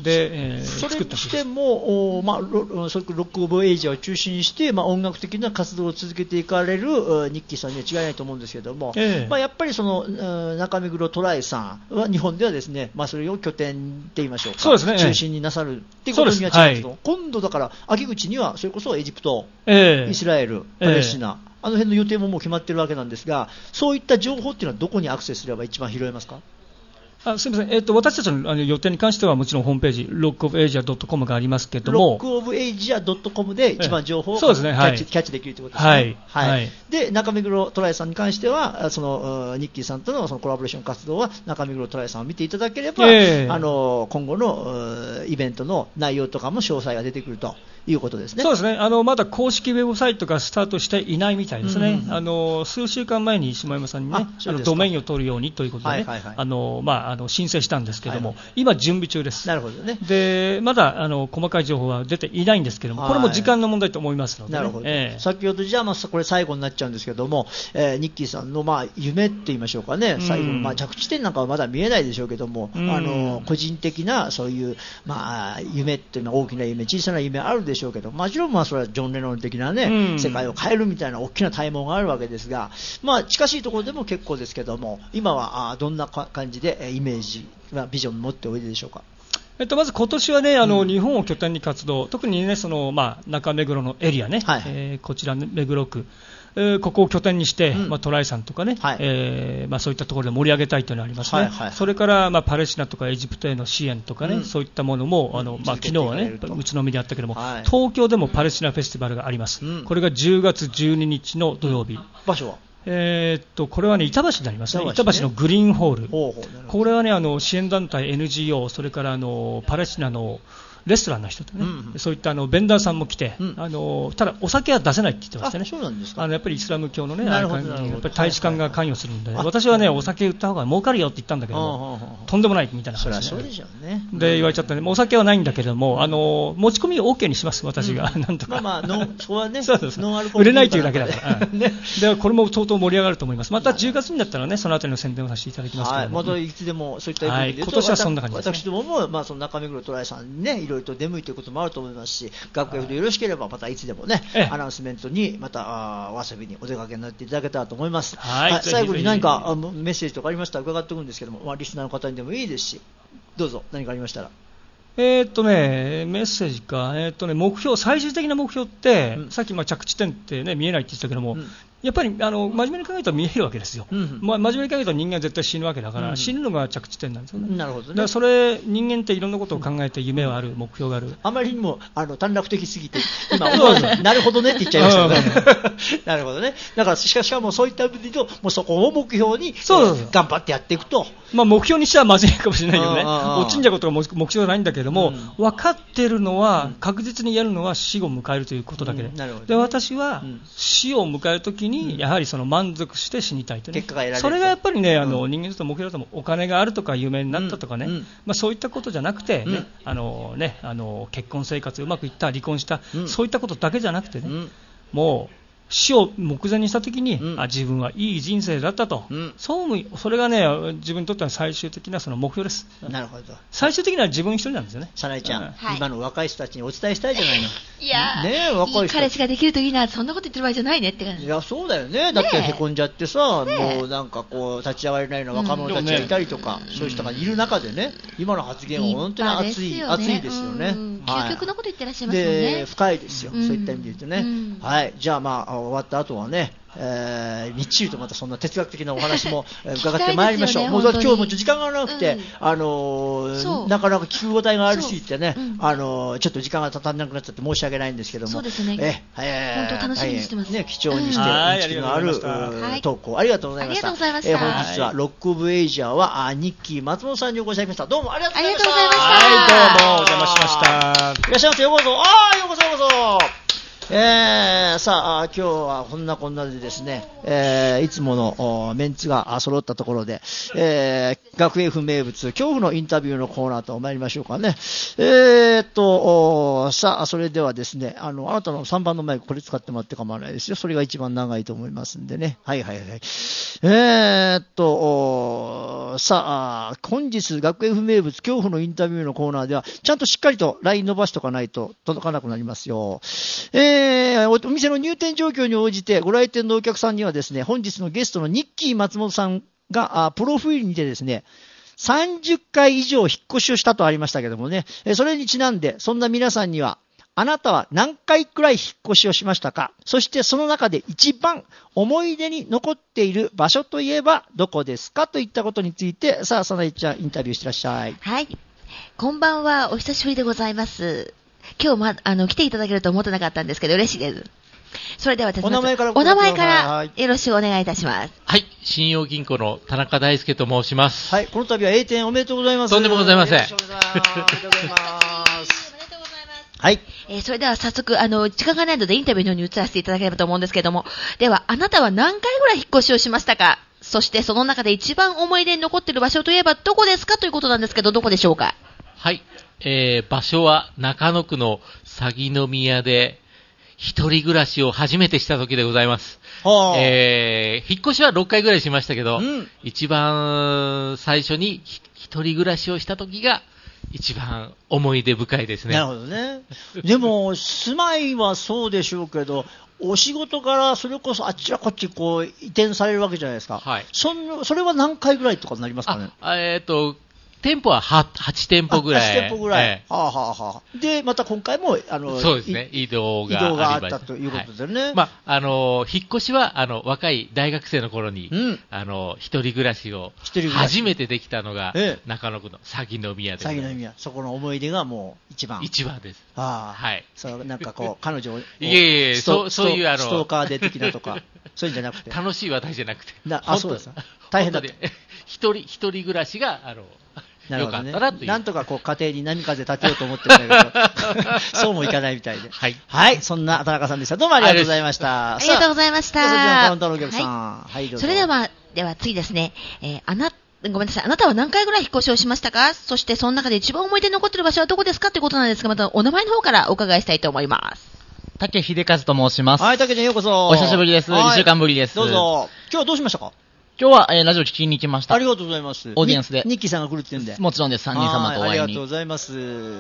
で、えー、 それにしてもお、まあ、ロ, それロックオブエイジアを中心にして、まあ、音楽的な活動を続けていかれるニッキーさんには違いないと思うんですけども、えーまあ、やっぱりその中目黒トライさんは日本ではですね、まあ、それを拠点って言いましょうか、そうですね中心になさるっていうことには違うんですけど、はい、今度だから秋口にはそれこそエジプト、えー、イスラエル、パレスチナ、えー、あの辺の予定ももう決まってるわけなんですが、そういった情報っていうのはどこにアクセスすれば一番拾えますか。 あすみません、えー、と私たちのあの予定に関してはもちろんホームページ ロックオブエイジアドットコム がありますけども、 ロックオブエイジアドットコム で一番情報をキャッチ、はい、キャッチできるということですね。 はいはいはい、 で中目黒トライさんに関してはそのニッキーさんと の, そのコラボレーション活動は中目黒トライさんを見ていただければ、えー、あの今後のイベントの内容とかも詳細が出てくるということですね。 そうですね、あのまだ公式ウェブサイトがスタートしていないみたいですね、うんうん、あの数週間前に下山さんにね、あのドメインを取るようにということで、ね、はいはいはい、あのまあ、あの申請したんですけども、はいはい、今、準備中です。 なるほどね。 でまだあの細かい情報は出ていないんですけども、これも時間の問題と思いますので、ね、 なるほど、 えー、 先ほど、じゃあ、まあ、これ最後になっちゃうんですけども、えー、ニッキーさんの、まあ、夢って言いましょうかね、最後の、まあ、着地点なんかはまだ見えないでしょうけども、あの個人的なそういう、まあ、夢っていうのは大きな夢、小さな夢あるでしょうけど、もちろんまあそれはジョン・レノン的な、ね、世界を変えるみたいな大きな体毛があるわけですが、まあ、近しいところでも結構ですけども、今はあどんな感じでイメージ、ビジョンを持っておいででしょうか。 えっと、まず今年はね、あの、うん、日本を拠点に活動、特にね、その、まあ、中目黒のエリアね、はい、えー、こちら、ね、目黒区、えー、ここを拠点にして、うん、まあ、トライさんとかね、はい、えーまあ、そういったところで盛り上げたいというのがありますね、はいはいはい、それから、まあ、パレスチナとかエジプトへの支援とかね、うん、そういったものも、あのまあ、昨日はね、うちの身でやったけども、はい、東京でもパレスチナフェスティバルがあります、うん、これがじゅうがつじゅうににちの土曜日。 場所はえー、っとこれは、ね、板橋になりますね、板橋のグリーンホール、ほうほう、これは、ね、あの支援団体 エヌジーオー、それからあのパレスチナのレストランの人とね、うんうん、そういったあのベンダーさんも来て、うん、あのただお酒は出せないって言ってましたね。 そうなんですか。 あのやっぱりイスラム教のね、やっぱり大使館が関与するんで、はいはいはい、私はねお酒売った方が儲かるよって言ったんだけども、とんでもないみたいな話、ね、 そりゃそうでしょうね。 で言われちゃったね、お酒はないんだけども、あの持ち込みを OK にします私が、うん、なんとか。 まあまあノンそこはね、 そうそうそう、ノンアルコール売れないというだけだから、うんね、でこれも相当盛り上がると思います。またじゅうがつになったらね、そのあたりの宣伝をさせていただきますけども、 はい、またいつでもそういった意味で言うと、はい、今年はそんな感じです、ね、 私どもも、まあ、その中目黒トライさんにね、いろいろと出向いていることもあると思いますし、学園でよろしければまたいつでもね、アナウンスメントにまたお遊びにお出かけになっていただけたらと思います。はい、はい、最後に何かメッセージとかありましたら伺っておくんですけども、まあ、リスナーの方にでもいいですし、どうぞ何かありましたら。 えーっとね、メッセージか、えーっとね、目標、最終的な目標って、うん、さっきまあ着地点って、ね、見えないって言ってたけども、うん、やっぱりあの真面目に考えると見えるわけですよ、うんうんまあ、真面目に考えると人間は絶対死ぬわけだから、うん、死ぬのが着地点なんですよね。 なるほどね。 だからそれ、人間っていろんなことを考えて夢はある、うん、目標がある。 あまりにもあの短絡的すぎて、今、なるほどねって言っちゃいましたよね。なるほどね。だからしかしかもそういった意味で言うと、もうそこを目標にそうそうそう、えー、頑張ってやっていくと。 まあ、目標にしては真面目かもしれないよね。落ちんじゃことが目標じゃないんだけども、うん、分かっているのは、うん、確実にやるのは死を迎えるということだけで、うんなるほどね、で私は、うん、死を迎えるときに、やはりその満足して死にたいとね、 結果が得られると。 それがやっぱりね、あの、うん、人間にとって目標だと思う。お金があるとか有名になったとかね、うんうんまあ、そういったことじゃなくて、ねうんあのね、あの結婚生活うまくいった、離婚した、うん、そういったことだけじゃなくてね、うん、もう死を目前にしたときに、うん、あ自分はいい人生だったと、うん、そうそれがね自分にとっては最終的なその目標です。 なるほど。 最終的には自分一人なんですよね。 サナエちゃん、うんはい、今の若い人たちにお伝えしたいじゃないの。 いやねえ、若い人いい彼氏ができるといいな、そんなこと言ってる場合じゃないねって感じ。 いやそうだよね。だってへこんじゃってさ、ね、もうなんかこう立ち上がれないような若者たちがいたりとか、うんね、そういう人がいる中でね、今の発言は本当に熱い、ね、熱いですよね。 究極のこと言ってらっしゃいますもんね。 で深いですよ、うん、そういった意味で言うとね、うん、はいじゃあまあ終わった後はね。えー、みっちりとまたそんな哲学的なお話も伺ってまいりましょう。ね、もう今日も時間がなくて、うん、あのー、なかなか聞く応えがあるしってね、うん、あのー、ちょっと時間が足らなくなっちゃって申し訳ないんですけども、 そうですね、 ええー、 本当楽しみにしてます、 ね、貴重にして、認識のある投稿ありがとうございました。えー、本日はロックオブエイジアはあニッキー松本さんにお越しいただきました。どうもありがとうございました。 はいどうもお邪魔しました。 いらっしゃいませ。ようこそ。ああようこそようこそ。えー、さあ今日はこんなこんなでですね、えー、いつものメンツが揃ったところで、えー、学園府名物恐怖のインタビューのコーナーと参りましょうかね。えーっとさあそれではですね、あのあなたのさんばんのマイクこれ使ってもらって構わないですよ。それが一番長いと思いますんでね。はいはいはい。えーっとさあ本日学園府名物恐怖のインタビューのコーナーではちゃんとしっかりとライン伸ばしとかないと届かなくなりますよ。えーえー、お店の入店状況に応じてご来店のお客さんにはですね、本日のゲストのニッキー松本さんがあプロフィールにてですね、さんじゅっかい以上引っ越しをしたとありましたけどもね、えー、それにちなんでそんな皆さんにはあなたは何回くらい引っ越しをしましたか？そしてその中で一番思い出に残っている場所といえばどこですかといったことについて、さあ、さなえちゃんインタビューしてらっしゃい。 はい。こんばんは、お久しぶりでございます。今日ま、あの、来ていただけると思ってなかったんですけど、嬉しいです。それでは、 お名前からお名前からよろしくお願いいたします。 はい。信用銀行の田中大輔と申します。 はい。この度は栄転おめでとうございます。 とんでもございません。 よろしくお願いします。おめでとうございます。 はい。えー、それでは早速、あの、時間がないのでインタビューの方に移らせていただければと思うんですけれども、では、あなたは何回ぐらい引っ越しをしましたか？そしてその中で一番思い出に残っている場所といえばどこですかということなんですけど、どこでしょうか？ はい。えー、場所は中野区の鷺宮で、一人暮らしを初めてした時でございます。はあ、えー、引っ越しはろっかいぐらいしましたけど、うん、一番最初に一人暮らしをした時が、一番思い出深いですね。 なるほどね。でも、住まいはそうでしょうけど、お仕事からそれこそあっちらこっちこう移転されるわけじゃないですか。はい。そん、それは何回ぐらいとかになりますかね？ あ、えっと、店舗は はち店舗ぐらい。 はち店舗ぐらい。えー、はあ、はあはあ、で、また今回も、あの、 そうですね、移動がありました。移動があったということですよね。はい、 まあ、あの、引っ越しは、あの、若い大学生の頃に、うん、あの、一人暮らしを、初めてできたのが、ええ、中野区の鷺宮で。 鷺宮。そこの思い出がもう一番。 一番です。 ああ。はい。そう、なんかこう、彼女を、いえいえ、そう、そういうあの、 ストーカーで的なとか、そういうんじゃなくて。 楽しい話題じゃなくて。 なあ、そうです。大変だった。 一人、一人暮らしが、あの、 なるほどね、な, なんとかこう家庭に波風立てようと思ってるんだけどそうもいかないみたいで、はい、はい、そんな田中さんでした。どうもありがとうございました。 ありがとうございました。 それではカウンターのお客さん、はい、はい、どうぞ。 それではでは次ですね、えー、あなごめんなさい、あなたは何回ぐらい引っ越しをしましたか？そしてその中で一番思い出に残っている場所はどこですかということなんですが、またお名前の方からお伺いしたいと思います。 竹秀和と申します。 はい、竹ちゃんようこそ。 お久しぶりです。いっしゅうかんぶりです。 どうぞ。今日はどうしましたか？ 今日は、えー、ラジオ聞きに来ました。 ありがとうございます。 オーディエンスで。 ニッキーさんが来るって言うんで。 もちろんです。さんにん様とお会いに。 ありがとうございます。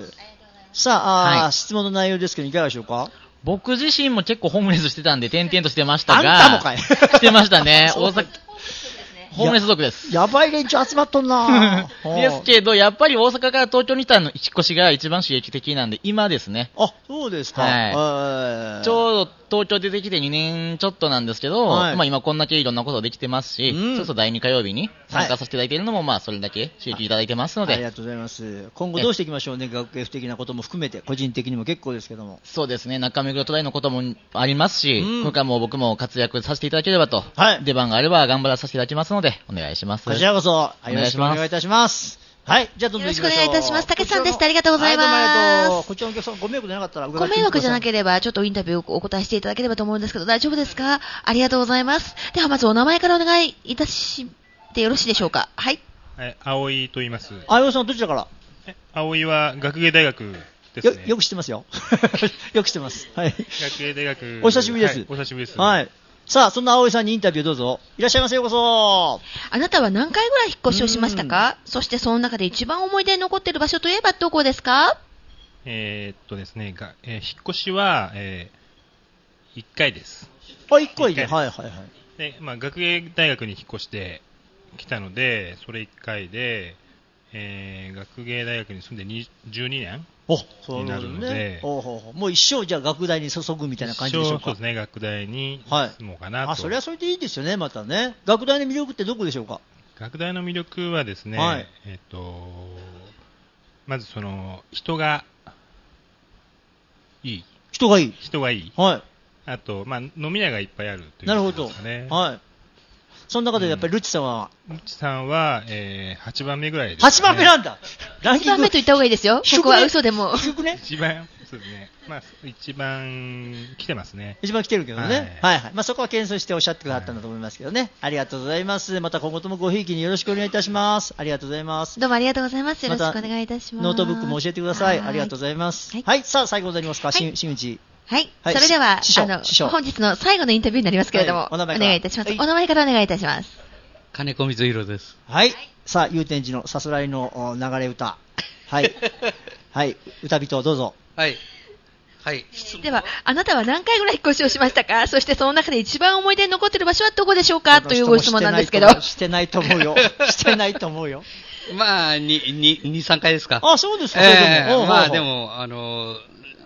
さあ、あ、はい、質問の内容ですけど、いかがでしょうか？ 僕自身も結構ホームレスしてたんで、転々としてましたが。 あんたもかいしてましたね。大阪。ホームレス族です。 やばい連中集まっとんなですけど、やっぱり大阪から東京に来たの引っ越しが一番刺激的なんで、今ですね。 あ、そうですか。 はい。ちょうど東京出てきてにねんちょっとなんですけど、はい、まあ今こんだけいろんなことできてますし、うん、そうそうだいに火曜日に参加させていただいているのも、まあそれだけ刺激いただいてますので、 はい。ありがとうございます。今後どうしていきましょうね。学芸的なことも含めて、個人的にも結構ですけども。 そうですね。中目黒都大のこともありますし、うん、これからも僕も活躍させていただければと、はい、出番があれば頑張らさせていただきますので、お願いします。 こちらこそ、よろしくお願いいたします。はい。じゃあどんどん行きましょう。 よろしくお願いいたします。竹さんでした。ありがとうございます。はい、どうもありがとう。 こちらのお客さん、ご迷惑じゃなかったら、 ご迷惑じゃなければ、ちょっとインタビューをお答えしていただければと思うんですけど、大丈夫ですか？ありがとうございます。ではまずお名前からお願いいたしてよろしいでしょうか？はい。 え、青井と言います。 青井さん、どちらから？ え、青井は学芸大学ですね。 よ、よく知ってますよ。よく知ってます。はい。 学芸大学。 お久しぶりです。はい、 お久しぶりです。 はい。さあ、そんな青井さんにインタビューどうぞ。いらっしゃいませ、ようこそ。 あなたは何回ぐらい引っ越しをしましたか？そしてその中で一番思い出に残っている場所といえばどこですか？ えー、っとですね、がえー、引っ越しは、えー、いっかいです。 あ、いっかいで、はいはいはい。 で、まあ、学芸大学に引っ越してきたので、それいっかいで、えー、学芸大学に住んでじゅうにねんになるので、ね、 おほほもう一生じゃあ学大に注ぐみたいな感じでしょうか？ そうですね、学大に住もうかなと、はい、 あ、それはそれでいいですよね。またね、学大の魅力ってどこでしょうか？ 学大の魅力はですね、 はい、 えっとまずその人がいい人がいい人がいい、 はい、 あと、まあ、飲み屋がいっぱいあるということですかね。 なるほど、はい。その中でやっぱりルチさんは、 うん、ルチさんは、えー、はちばんめぐらいです、ね。 はちばんめなんだ。ランキングはちばんめと言った方がいいですよ。ここは嘘でも。 低くね。 一番、そうですね。まあ、一番来てますね。 一番来てるけどね。はい、はいはい。まあ、そこは謙遜しておっしゃってくださったんだと思いますけどね。はい、ありがとうございます。また今後ともごひいきによろしくお願いいたします。ありがとうございます。 どうもありがとうございます。よろしくお願いいたします。 ノートブックも教えてください。ありがとうございます。はい。はい、さあ、最後になりますか、し、しんうち。 はい。はい、それでは、あの、本日の最後のインタビューになりますけれども、はい、お, お願いいたします、はい。お名前からお願いいたします。 金子光弘です。 はい。さあ、祐天寺のさすらいの流れ歌。はい。はい。歌人どうぞ。 はい。はい。 では、あなたは何回ぐらい引っ越しをしましたか？そしてその中で一番思い出に残っている場所はどこでしょうか？というご質問なんですけど。 してないと思うよ。してないと思うよ。 まあ、に、に、に、さんかいですか。 あ、そうですか。 えー、まあでも、あの、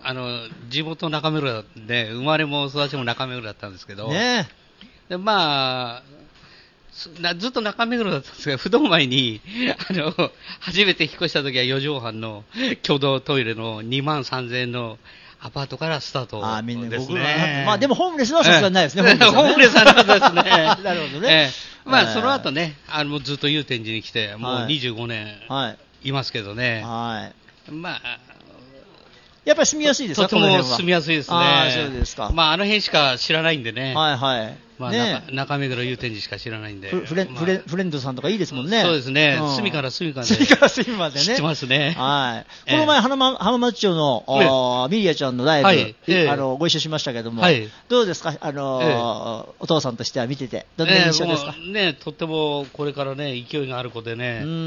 あの地元中目黒で生まれも育ちも中目黒だったんですけど、 ね、 でまあずっと中目黒だったんですが、不動前にあの初めて引っ越した時はよじょうはんの共同トイレのにまんさんぜんえんのアパートからスタートですね。 あみんな僕まあでもホームレスはさすがにないですね。 ホームレスはないですね。 なるほどね。 えー、まあその後ね、あのずっと祐天寺に来てもうにじゅうごねんいますけどね。 はい。 まあやっぱり住みやすいですか？ とても住みやすいですね。 ああ、そうですか。 まああの辺しか知らないんでね。 はいはい。 まあ、ね、中目黒祐天寺しか知らないんで。 フレン、まあ、フレン、フレンドさんとかいいですもんね。 そうですね。うん、隅から隅まで。 隅から隅までね。 知ってますね。 はい。この前、浜松、浜松町の、ええ、ミリアちゃんのライブ、はいええ、あの、ご一緒しましたけども、はい、どうですかあの、ええ、お父さんとしては見てて。どんな印象ですか？ ええ、ね、とってもこれからね、勢いがある子でね、うん、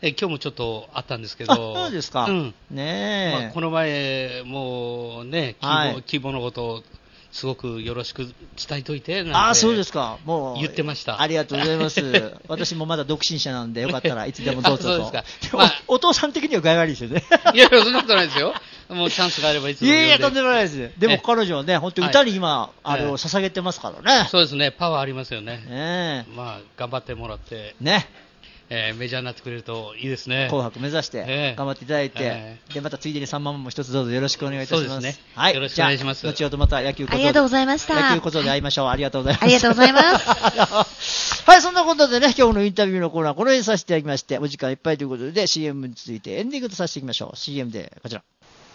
え今日もちょっとあったんですけど。 そうですか。うん、 ねえ、まあ。この前、もうね、希望、はい、希望のことを、すごくよろしく伝えといてなんてああそうですかもう言ってましたありがとうございます私もまだ独身者なんでよかったらいつでもどうぞとそうですか、まあ、お, お父さん的には具合悪いですよねいやいやそんなことないですよもうチャンスがあればいつでもいやいやとんでもないですでも彼女はね本当に歌に今、はい、あれを捧げてますからねそうですねパワーありますよねねまあ頑張ってもらってねえー、メジャーになってくれるといいですね紅白目指して頑張っていただいて、えー、でまたついでにさんまんも一つどうぞよろしくお願いいたします。そうですね、 はい、よろしくお願いします。 後ほどまた野球ことありがとうございました野球ことで会いましょう。ありがとうございます。 ありがとうございますはいそんなことでね今日のインタビューのコーナーこの辺にさせていただきましてお時間いっぱいということで シーエム についてエンディングとさせていきましょう。 シーエム でこちら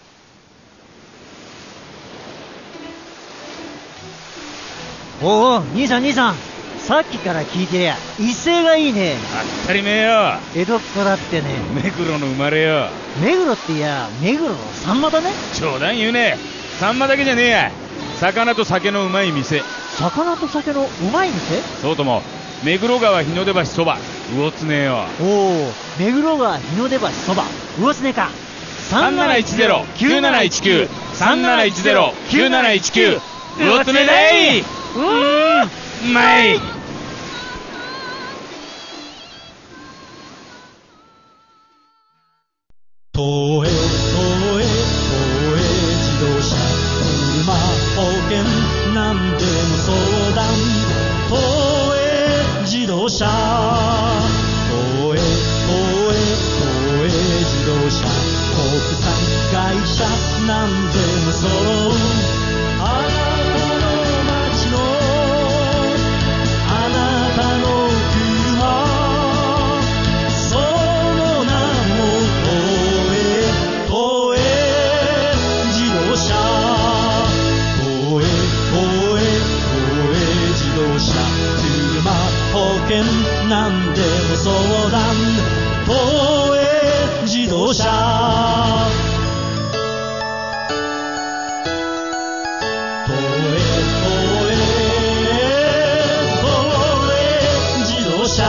おお兄さん兄さんさっきから聞いてりゃ威勢がいいね。 当たり前よ江戸っ子だってね目黒の生まれよ。 目黒っていや目黒のサンマだね。 冗談言うねサンマだけじゃねえや魚と酒のうまい店。 魚と酒のうまい店そうとも目黒川日の出橋そば魚常よ。 おお目黒川日の出橋そば魚常か。 さんなないちゼロ きゅうなないちきゅう さんなないちゼロ きゅうなないちきゅう魚常だい。うーんうまい。 東映東映東映自動車車保険何でも相談東映自動車東映東映東映自動車国産会社何でも揃うあなたの街のあなたの車その名も東映自動車東映東映東映自動車車保険何でも相談東映自動車東映東映東映自動車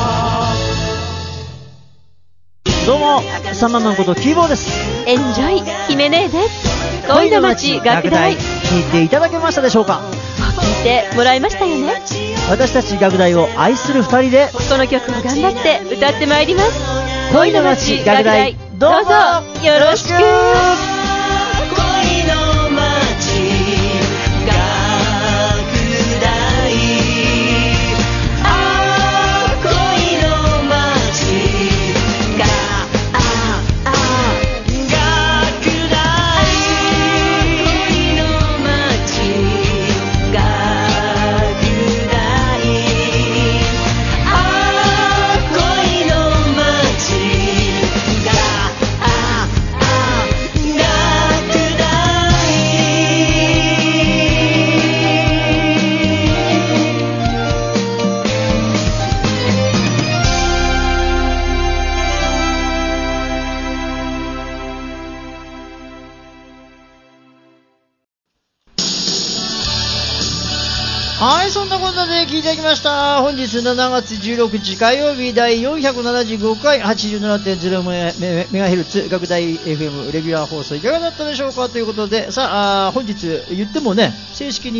どうもサンママンことキーボーです。 エンジョイ姫姉です恋の街楽大聞いていただけましたでしょうか。 聞いてもらいましたよね。 私たち楽大を愛する二人でこの曲を頑張って歌ってまいります。 恋の街楽大どうぞよろしく。 恋の街楽大あ恋の街がああ楽大恋の街楽大あ恋の街がああ楽大はいそんなことで聞いていただきました。本日しちがつじゅうろくにち火曜日第よんひゃくななじゅうごかい はちじゅうななてんゼロメガヘルツ 楽大 エフエム レギュラー放送いかがだったでしょうかということでさあ本日言ってもね正式に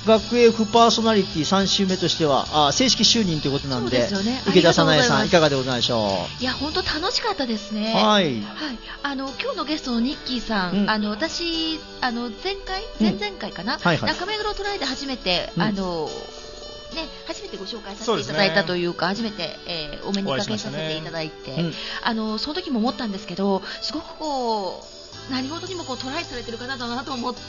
学 F パーソナリティさん週目としてはあ正式就任ということなんで、 そうですよね、 池田早苗さんいかがでございましょう。いや本当楽しかったですね。 はい、はい、 あの今日のゲストのニッキーさん、うん、あの私あの前回前々回かな、うんはいはい、中目黒トライで初めて、うん、あのね、初めてご紹介させていただいたというか、う、ね、初めて、えー、お目にかけさせていただいて、ねうん、あのその時も思ったんですけど、すごくこう何事にもこうトライされてる方だなと思って、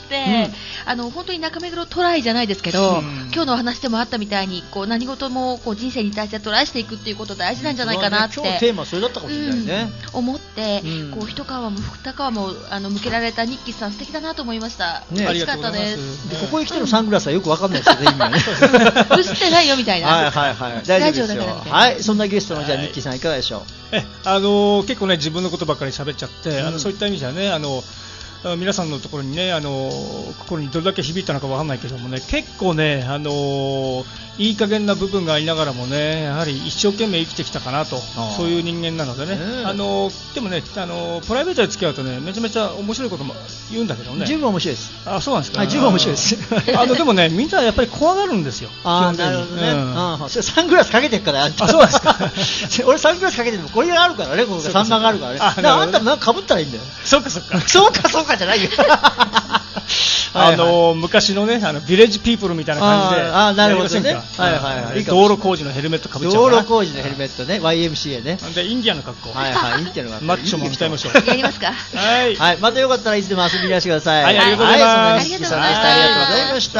うん、あの本当に中目黒トライじゃないですけど、うん、今日のお話でもあったみたいにこう何事もこう人生に対してトライしていくっていうこと大事なんじゃないかなって、 うんね、今日テーマそれだったかもしれないね、 うん、思って、うん、こう一皮も二皮もあの向けられたニッキーさん素敵だなと思いました、ね、嬉しかったです。 でここへ来てのサングラスはよくわかんないですよね、今ね映ってないよみたいなはいはいはい大丈夫ですよ。はい、そんなゲストのじゃあニッキーさんいかがでしょう。 えあのー、結構ね自分のことばっかり喋っちゃって、うん、あのそういった意味じゃねあの皆さんのところにねあの心にどれだけ響いたのかわからないけどもね結構ねあのいい加減な部分がありながらもねやはり一生懸命生きてきたかなとそういう人間なのでね、えー、あのでもねあのプライベートで付き合うとねめちゃめちゃ面白いことも言うんだけどね十分面白いです。 あそうなんですか、 はい、十分面白いですあのでもねみんなやっぱり怖がるんですよ。 あなるほどね、うん、あそれサングラスかけてるからあそうですか俺サングラスかけてるのこれがあるからねここがサンマがあるからねあだからあんたなんか被ったらいいんだよ。 そうかそうかそうかそうかじゃないよあのーはい、昔のねあのビレッジピープルみたいな感じでああなるほどねはいはいはい道路工事のヘルメットかぶっちゃう道路工事のヘルメットね ワイエムシーエー ねでインディアンの格好はいはいインディアンの格好マッチョも鍛えましょうやりますかはい、はい、またよかったらいつでも遊びにいらしてください。 はいありがとうございます、はい、 そんなニッキーさんでしたありがとうございました。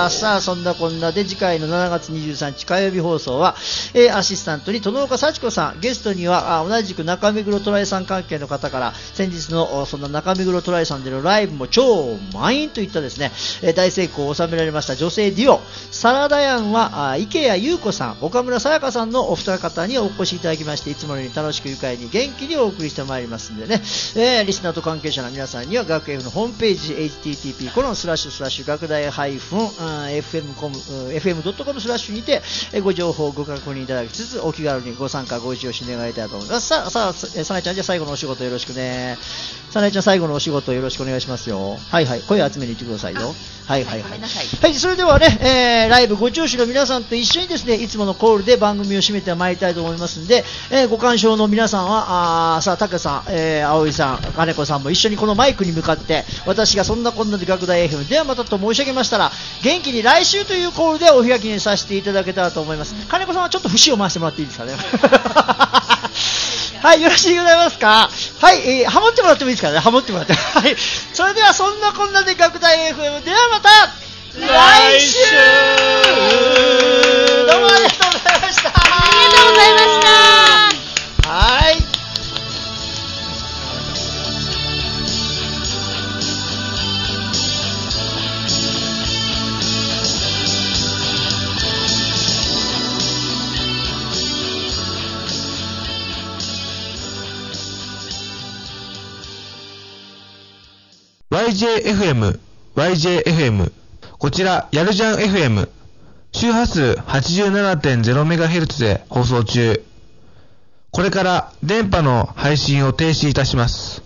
さあそんなこんなで次回のしちがつにじゅうさんにち火曜日放送は、えー、アシスタントに殿岡幸子さんゲストにはあ同じく中目黒トライさん関係の方から先日のそんな中目黒トライさんでのライブも超満員といったですね、えー、大成功を収められました女性デュオサラダヤンはあ池谷優子さん岡村さやかさんのお二方にお越しいただきましていつものように楽しく愉快に元気にお送りしてまいりますんでね、えー、リスナーと関係者の皆さんには学 F のホームページ エイチティーティーピー コロンスラッシュスラッシュ学大ハイフン エフエムドットコム スラッシュにてご情報をご確認いただきつつお気軽にご参加ご一押し願いたいと思います。さあさあさなえちゃんじゃあ最後のお仕事よろしくね。さなえちゃん最後のお仕事よろしくお願いしますよ。はいはい声集めに行ってくださいよ。はいはいはい、はい、それではね、えー、ライブご聴取の皆さんと一緒にですねいつものコールで番組を締めてまいりたいと思いますんで、えー、ご鑑賞の皆さんはあさあたけさん、えー、葵さん金子さんも一緒にこのマイクに向かって私がそんなこんなで学大 エフエム ではまたと申し上げましたら元気に来週というコールでお開きにさせていただけたらと思います。金子さんはちょっと節を回してもらっていいですかねはい、よろしいございますか。はい、えー、ハモってもらってもいいですからね、ハモってもらって。はい、それではそんなこんなで学大 エフエム ではまた来週どうもありがとうございました。 ありがとうございました。 はい。 ワイジェーエフエム、ワイジェーエフエム、こちら、やるじゃん エフエム、周波数 はちじゅうななてんゼロメガヘルツ で放送中。これから電波の配信を停止いたします。